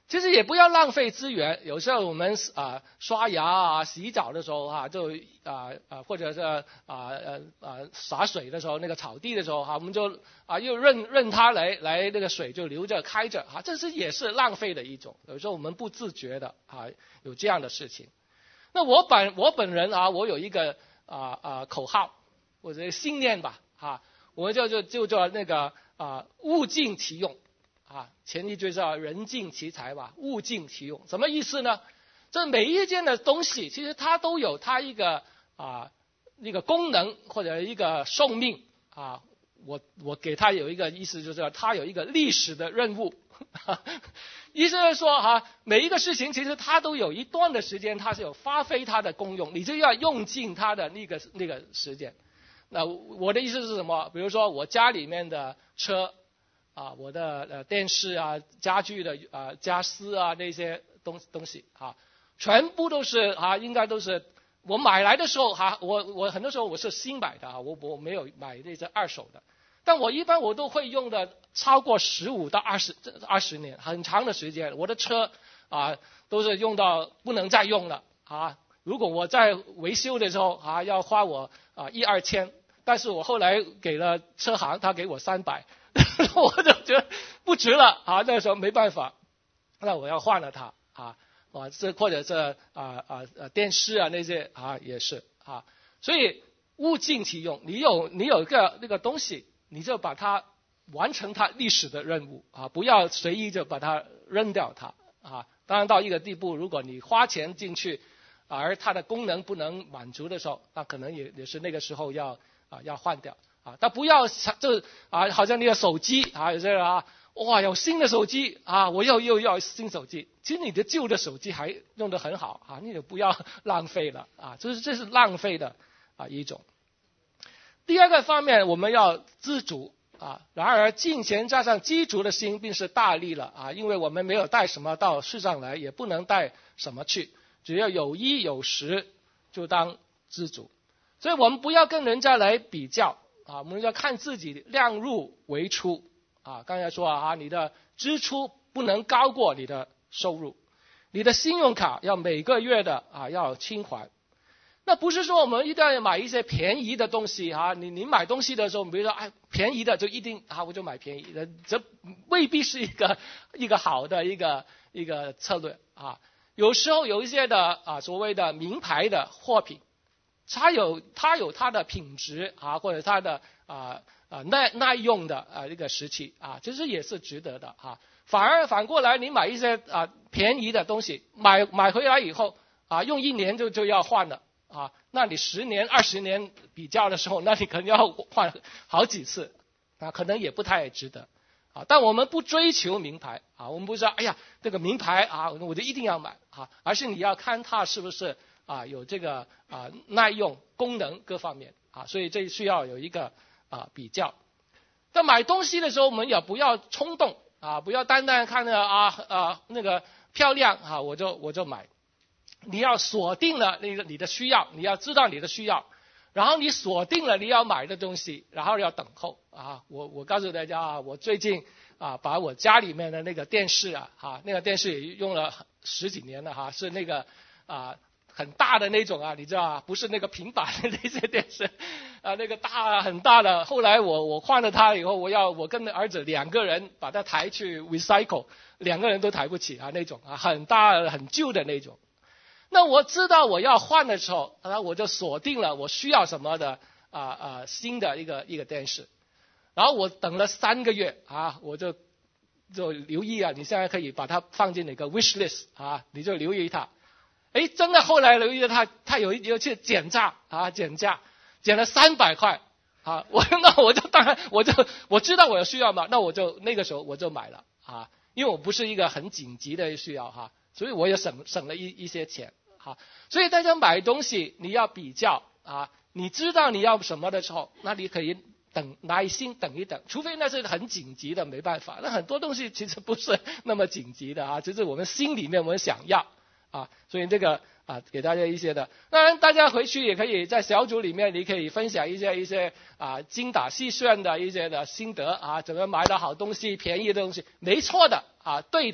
其实也不要浪费资源，有时候我们啊刷牙啊、洗澡的时候啊，就啊啊或者是啊呃啊洒水的时候，那个草地的时候哈、啊，我们就啊又任任它来来那个水就流着开着哈、啊，这是也是浪费的一种。有时候我们不自觉的啊有这样的事情。那我本我本人啊，我有一个啊啊口号或者信念吧啊，我就就就叫那个啊物尽其用。啊，前一句叫人尽其才吧，物尽其用，什么意思呢？这每一件的东西，其实它都有它一个啊一个功能或者一个寿命啊。我我给它有一个意思，就是它有一个历史的任务。意思是说哈、啊，每一个事情其实它都有一段的时间，它是有发挥它的功用，你就要用尽它的那个那个时间。那我的意思是什么？比如说我家里面的车。啊，我的呃电视啊、家具的啊、家私啊那些东东西啊，全部都是啊，应该都是我买来的时候哈、啊，我我很多时候我是新买的啊，我我没有买那些二手的，但我一般我都会用的超过十五到二十二十年，很长的时间。我的车啊都是用到不能再用了啊，如果我在维修的时候啊要花我啊一二千，但是我后来给了车行，他给我三百。我就觉得不值了啊！那时候没办法，那我要换了它啊啊！这或者是啊啊啊电视啊那些啊也是啊，所以物尽其用。你有你有一个那个东西，你就把它完成它历史的任务啊，不要随意就把它扔掉它啊。当然到一个地步，如果你花钱进去，而它的功能不能满足的时候，那可能也也是那个时候要啊要换掉。啊，但不要就啊，好像你的手机啊，有些人啊，哇，有新的手机啊，我又又要新手机。其实你的旧的手机还用得很好啊，你就不要浪费了啊，这是这是浪费的啊一种。第二个方面，我们要知足啊。然而敬虔加上知足的心，便是大利了啊，因为我们没有带什么到世上来，也不能带什么去，只要有衣有食，就当知足。所以我们不要跟人家来比较。啊，我们要看自己量入为出啊。刚才说啊，你的支出不能高过你的收入，你的信用卡要每个月的啊要清还。那不是说我们一定要买一些便宜的东西啊。你你买东西的时候，比如说哎便宜的就一定啊我就买便宜的，这未必是一个一个好的一个一个策略啊。有时候有一些的啊所谓的名牌的货品。它有它有它的品质啊，或者它的啊啊耐耐用的啊这个时期啊，其实也是值得的啊。反而反过来，你买一些啊便宜的东西，买买回来以后啊，用一年就就要换了啊，那你十年二十年比较的时候，那你可能要换好几次啊，可能也不太值得啊。但我们不追求名牌啊，我们不是说哎呀这个名牌啊，我就一定要买啊，而是你要看它是不是。啊，有这个啊耐用功能各方面啊，所以这需要有一个啊比较。在买东西的时候，我们也不要冲动啊，不要单单看着啊啊那个漂亮啊，我就我就买。你要锁定了那个你的需要，你要知道你的需要，然后你锁定了你要买的东西，然后要等候啊。我我告诉大家啊，我最近啊把我家里面的那个电视啊，哈、啊、那个电视也用了十几年了哈、啊，是那个啊。很大的那种啊，你知道啊，不是那个平板的那些电视，啊，那个大很大的。后来我我换了它以后，我要我跟儿子两个人把它抬去 recycle， 两个人都抬不起啊那种啊，很大很旧的那种。那我知道我要换的时候，然后我就锁定了我需要什么的啊啊新的一个一个电视，然后我等了三个月啊，我就就留意啊，你现在可以把它放进那个 wish list 啊，你就留意它。哎，真的，后来留意到他，他有有去减价啊，减价，减了三百块啊。我那我就当然我就我知道我有需要嘛，那我就那个时候我就买了啊，因为我不是一个很紧急的需要哈、啊，所以我也省省了一一些钱哈、啊。所以大家买东西你要比较啊，你知道你要什么的时候，那你可以等耐心等一等，除非那是很紧急的，没办法。那很多东西其实不是那么紧急的啊，就是我们心里面我们想要。啊，所以这个啊，给大家一些的。当然，大家回去也可以在小组里面，你可以分享一些一些啊精打细算的一些的心得啊，怎么买到好东西、便宜的东西，没错的啊，对的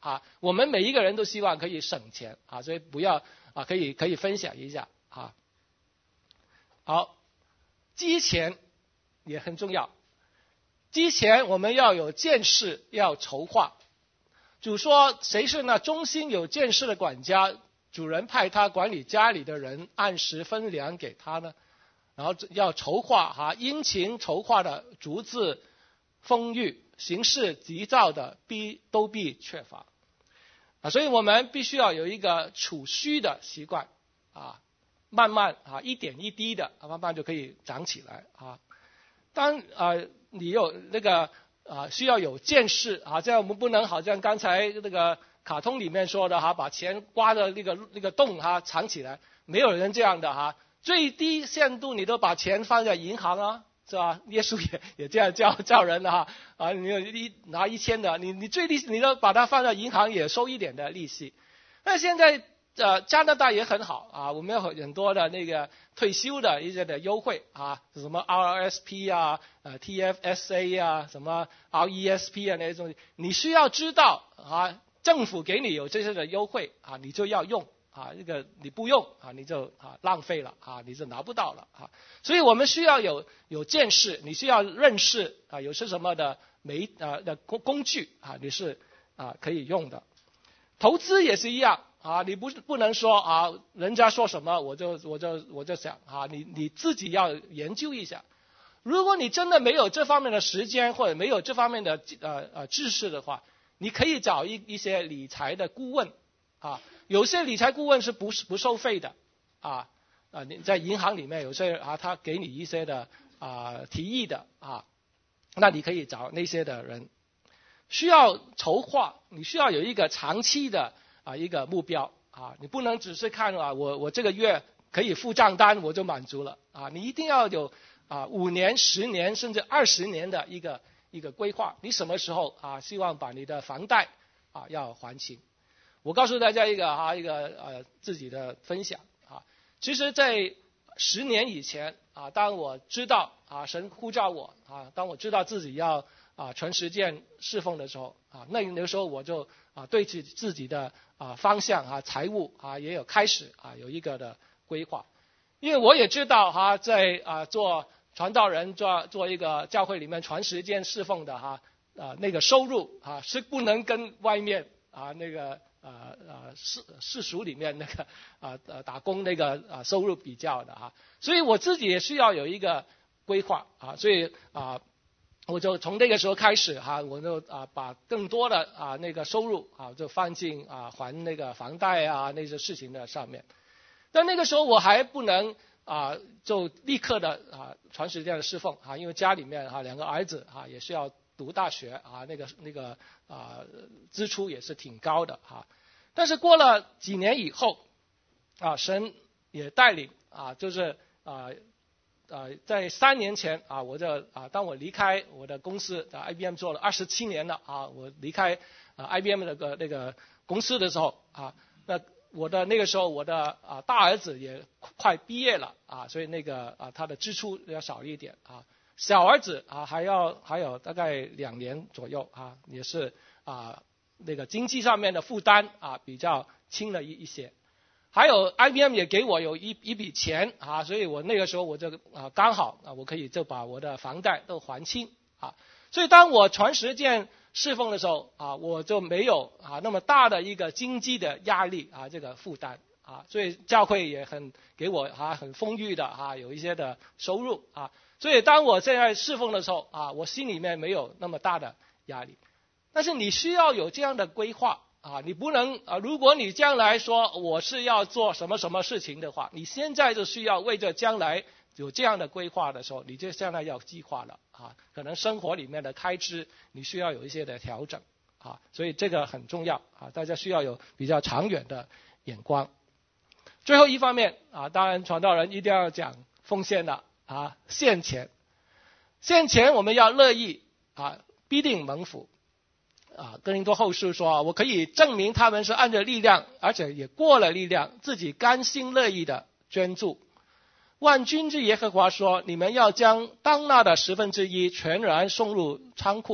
啊，我们每一个人都希望可以省钱啊，所以不要啊，可以可以分享一下啊。好，积钱也很重要，积钱我们要有见识，要筹划。主说谁是那忠心有见识的管家，主人派他管理家里的人，按时分粮给他呢。然后要筹划哈，殷勤筹划的逐字丰裕，行事急躁的必都必缺乏啊，所以我们必须要有一个储蓄的习惯啊，慢慢啊一点一滴的，慢慢就可以长起来啊。当啊你有那个啊需要有见识啊，这样我们不能好像刚才那个卡通里面说的哈，把钱刮的那个那个洞哈藏起来，没有人这样的哈。最低限度你都把钱放在银行啊，是吧？耶稣也也这样教教人的哈啊，你有一拿一千的，你你最低你都把它放在银行，也收一点的利息。那现在呃加拿大也很好啊，我们有很多的那个退休的一些的优惠啊，什么 R R S P 啊、呃 T F S A 啊、什么 R E S P 啊那些东西，你需要知道啊，政府给你有这些的优惠啊，你就要用。啊，这个你不用啊，你就啊浪费了啊，你就拿不到了啊。所以我们需要有有见识，你需要认识啊，有些什么的媒啊的工工具啊，你是啊可以用的。投资也是一样啊，你不不能说啊，人家说什么我就我就我就想啊，你你自己要研究一下。如果你真的没有这方面的时间或者没有这方面的呃呃知识的话，你可以找一一些理财的顾问啊。有些理财顾问是不不收费的啊啊！你在银行里面有些啊，他给你一些的啊提议的啊，那你可以找那些的人。需要筹划，你需要有一个长期的啊一个目标啊，你不能只是看啊我我这个月可以付账单我就满足了啊，你一定要有啊五年、十年甚至二十年的一个一个规划。你什么时候啊希望把你的房贷啊要还清？我告诉大家一个啊一个呃自己的分享啊，其实，在十年以前啊，当我知道啊神呼召我啊，当我知道自己要啊全实践侍奉的时候啊，那那时候我就啊对自自己的啊方向啊财务啊也有开始啊有一个的规划，因为我也知道哈、啊、在啊做传道人做做一个教会里面全实践侍奉的哈 啊, 啊那个收入啊是不能跟外面啊那个。呃呃世世俗里面那个啊呃打工那个啊收入比较的啊，所以我自己也需要有一个规划啊，所以啊我就从那个时候开始哈、啊，我就啊把更多的啊那个收入啊就放进啊还那个房贷啊那些事情的上面，但那个时候我还不能啊就立刻的啊传实践的侍奉啊，因为家里面啊两个儿子啊也是要读大学啊，那个那个啊支出也是挺高的哈、啊。但是过了几年以后，啊，神也带领啊，就是啊啊，在三年前啊，我就啊，当我离开我的公司啊 I B M 做了二十七年了啊，我离开啊 I B M 那个那个公司的时候啊，那我的那个时候我的啊大儿子也快毕业了啊，所以那个啊他的支出要少一点啊。小儿子啊还要还有大概两年左右啊，也是啊那个经济上面的负担啊比较轻了一一些。还有 I B M 也给我有一一笔钱啊，所以我那个时候我就啊刚好啊我可以就把我的房贷都还清啊。所以当我全实践侍奉的时候啊，我就没有啊那么大的一个经济的压力啊这个负担啊，所以教会也很给我啊很丰裕的啊有一些的收入啊。所以当我现在侍奉的时候啊，我心里面没有那么大的压力。但是你需要有这样的规划啊，你不能啊，如果你将来说我是要做什么什么事情的话，你现在就需要为着将来有这样的规划的时候，你就将来要计划了啊。可能生活里面的开支你需要有一些的调整啊，所以这个很重要啊，大家需要有比较长远的眼光。最后一方面啊，当然传道人一定要讲奉献了。啊，献钱，献钱我们要乐意啊，必定蒙福啊。哥林多后书说，我可以证明他们是按着力量，而且也过了力量，自己甘心乐意的捐助。万军之耶和华说，你们要将当纳的十分之一全然送入仓库，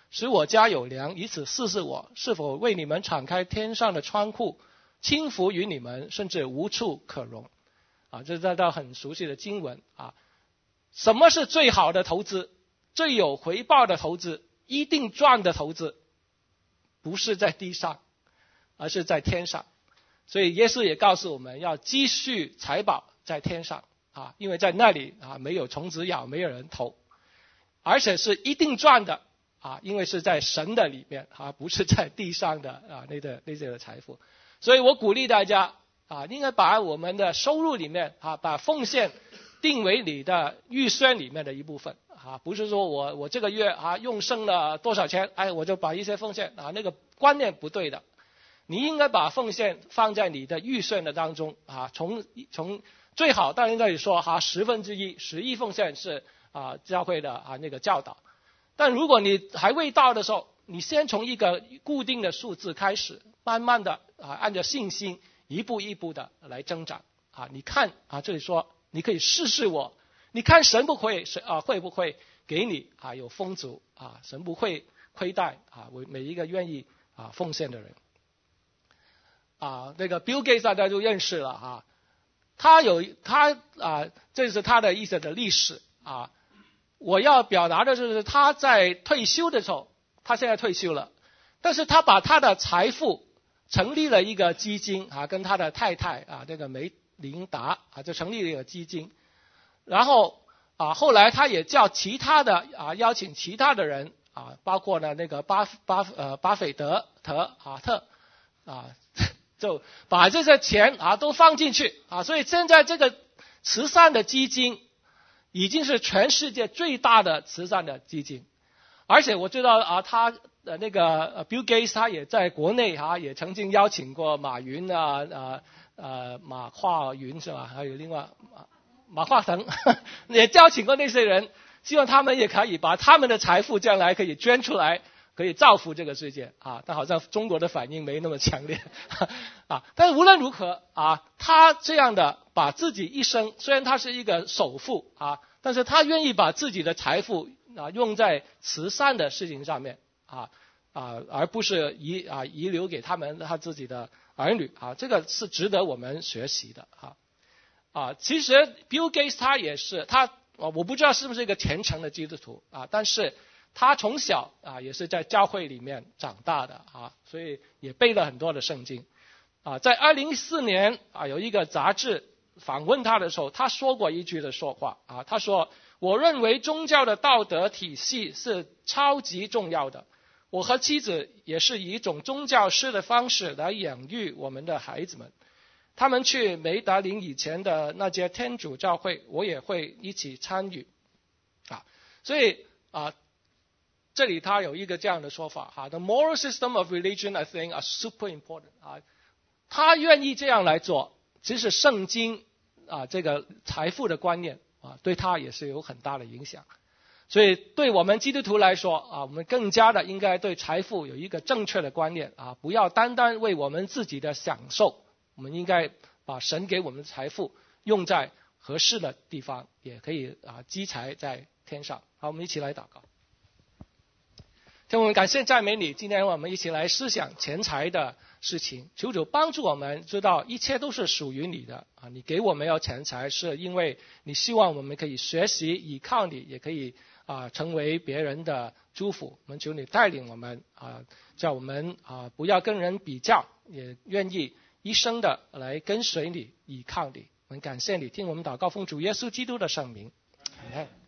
使我家有粮，以此试试我是否为你们敞开天上的窗户，倾福于你们，甚至无处可容。啊，这是大家很熟悉的经文啊。什么是最好的投资？最有回报的投资，一定赚的投资，不是在地上，而是在天上。所以耶稣也告诉我们要积蓄财宝在天上啊，因为在那里啊没有虫子咬，没有人偷，而且是一定赚的啊，因为是在神的里面啊，不是在地上的啊那个那些的财富。所以我鼓励大家啊，应该把我们的收入里面啊，把奉献定为你的预算里面的一部分啊，不是说我我这个月啊用剩了多少钱，哎我就把一些奉献啊，那个观念不对的。你应该把奉献放在你的预算的当中啊，从从最好当然这里说哈十分之一十亿奉献是啊教会的啊那个教导，但如果你还未到的时候，你先从一个固定的数字开始，慢慢的啊按照信心一步一步的来增长啊。你看啊这里说你可以试试我，你看神不会神啊会不会给你啊有丰足啊，神不会亏待啊为每一个愿意啊奉献的人。啊，那个 Bill Gates 大家就认识了啊，他有他啊，这是他的一些的历史啊。我要表达的就是他在退休的时候，他现在退休了，但是他把他的财富成立了一个基金啊，跟他的太太啊，这个梅琳达啊，就成立了一个基金。然后啊，后来他也叫其他的啊，邀请其他的人啊，包括呢那个巴巴呃巴菲特特啊特啊。就把这些钱啊都放进去啊，所以现在这个慈善的基金已经是全世界最大的慈善的基金，而且我知道啊，他呃那个 Bill Gates 他也在国内啊也曾经邀请过马云啊呃呃马化云是吧？还有另外马马化腾也邀请过那些人，希望他们也可以把他们的财富将来可以捐出来。可以造福这个世界啊，但好像中国的反应没那么强烈啊。但是无论如何啊，他这样的把自己一生，虽然他是一个首富啊，但是他愿意把自己的财富啊用在慈善的事情上面啊啊，而不是遗啊遗留给他们他自己的儿女啊，这个是值得我们学习的啊啊。其实 Bill Gates 他也是他，我不知道是不是一个虔诚的基督徒啊，但是。他从小啊也是在教会里面长大的啊，所以也背了很多的圣经啊。在二零一四年啊，有一个杂志访问他的时候，他说过一句的说话啊，他说：“我认为宗教的道德体系是超级重要的。我和妻子也是以一种宗教式的方式来养育我们的孩子们。他们去梅达林以前的那间天主教会，我也会一起参与啊。所以啊。”这里他有一个这样的说法哈 ，The moral system of religion I think are super important 啊，他愿意这样来做，其实圣经啊这个财富的观念啊，对他也是有很大的影响。所以对我们基督徒来说啊，我们更加的应该对财富有一个正确的观念啊，不要单单为我们自己的享受，我们应该把神给我们的财富用在合适的地方，也可以啊积财在天上。好，我们一起来祷告。天父，我们感谢赞美你，今天我们一起来思想钱财的事情，求主帮助我们知道一切都是属于你的啊！你给我们要钱财，是因为你希望我们可以学习倚靠你，也可以啊成为别人的祝福。我们求你带领我们啊，叫我们啊不要跟人比较，也愿意一生的来跟随你，倚靠你。我们感谢你，听我们祷告，奉主耶稣基督的圣名，阿们。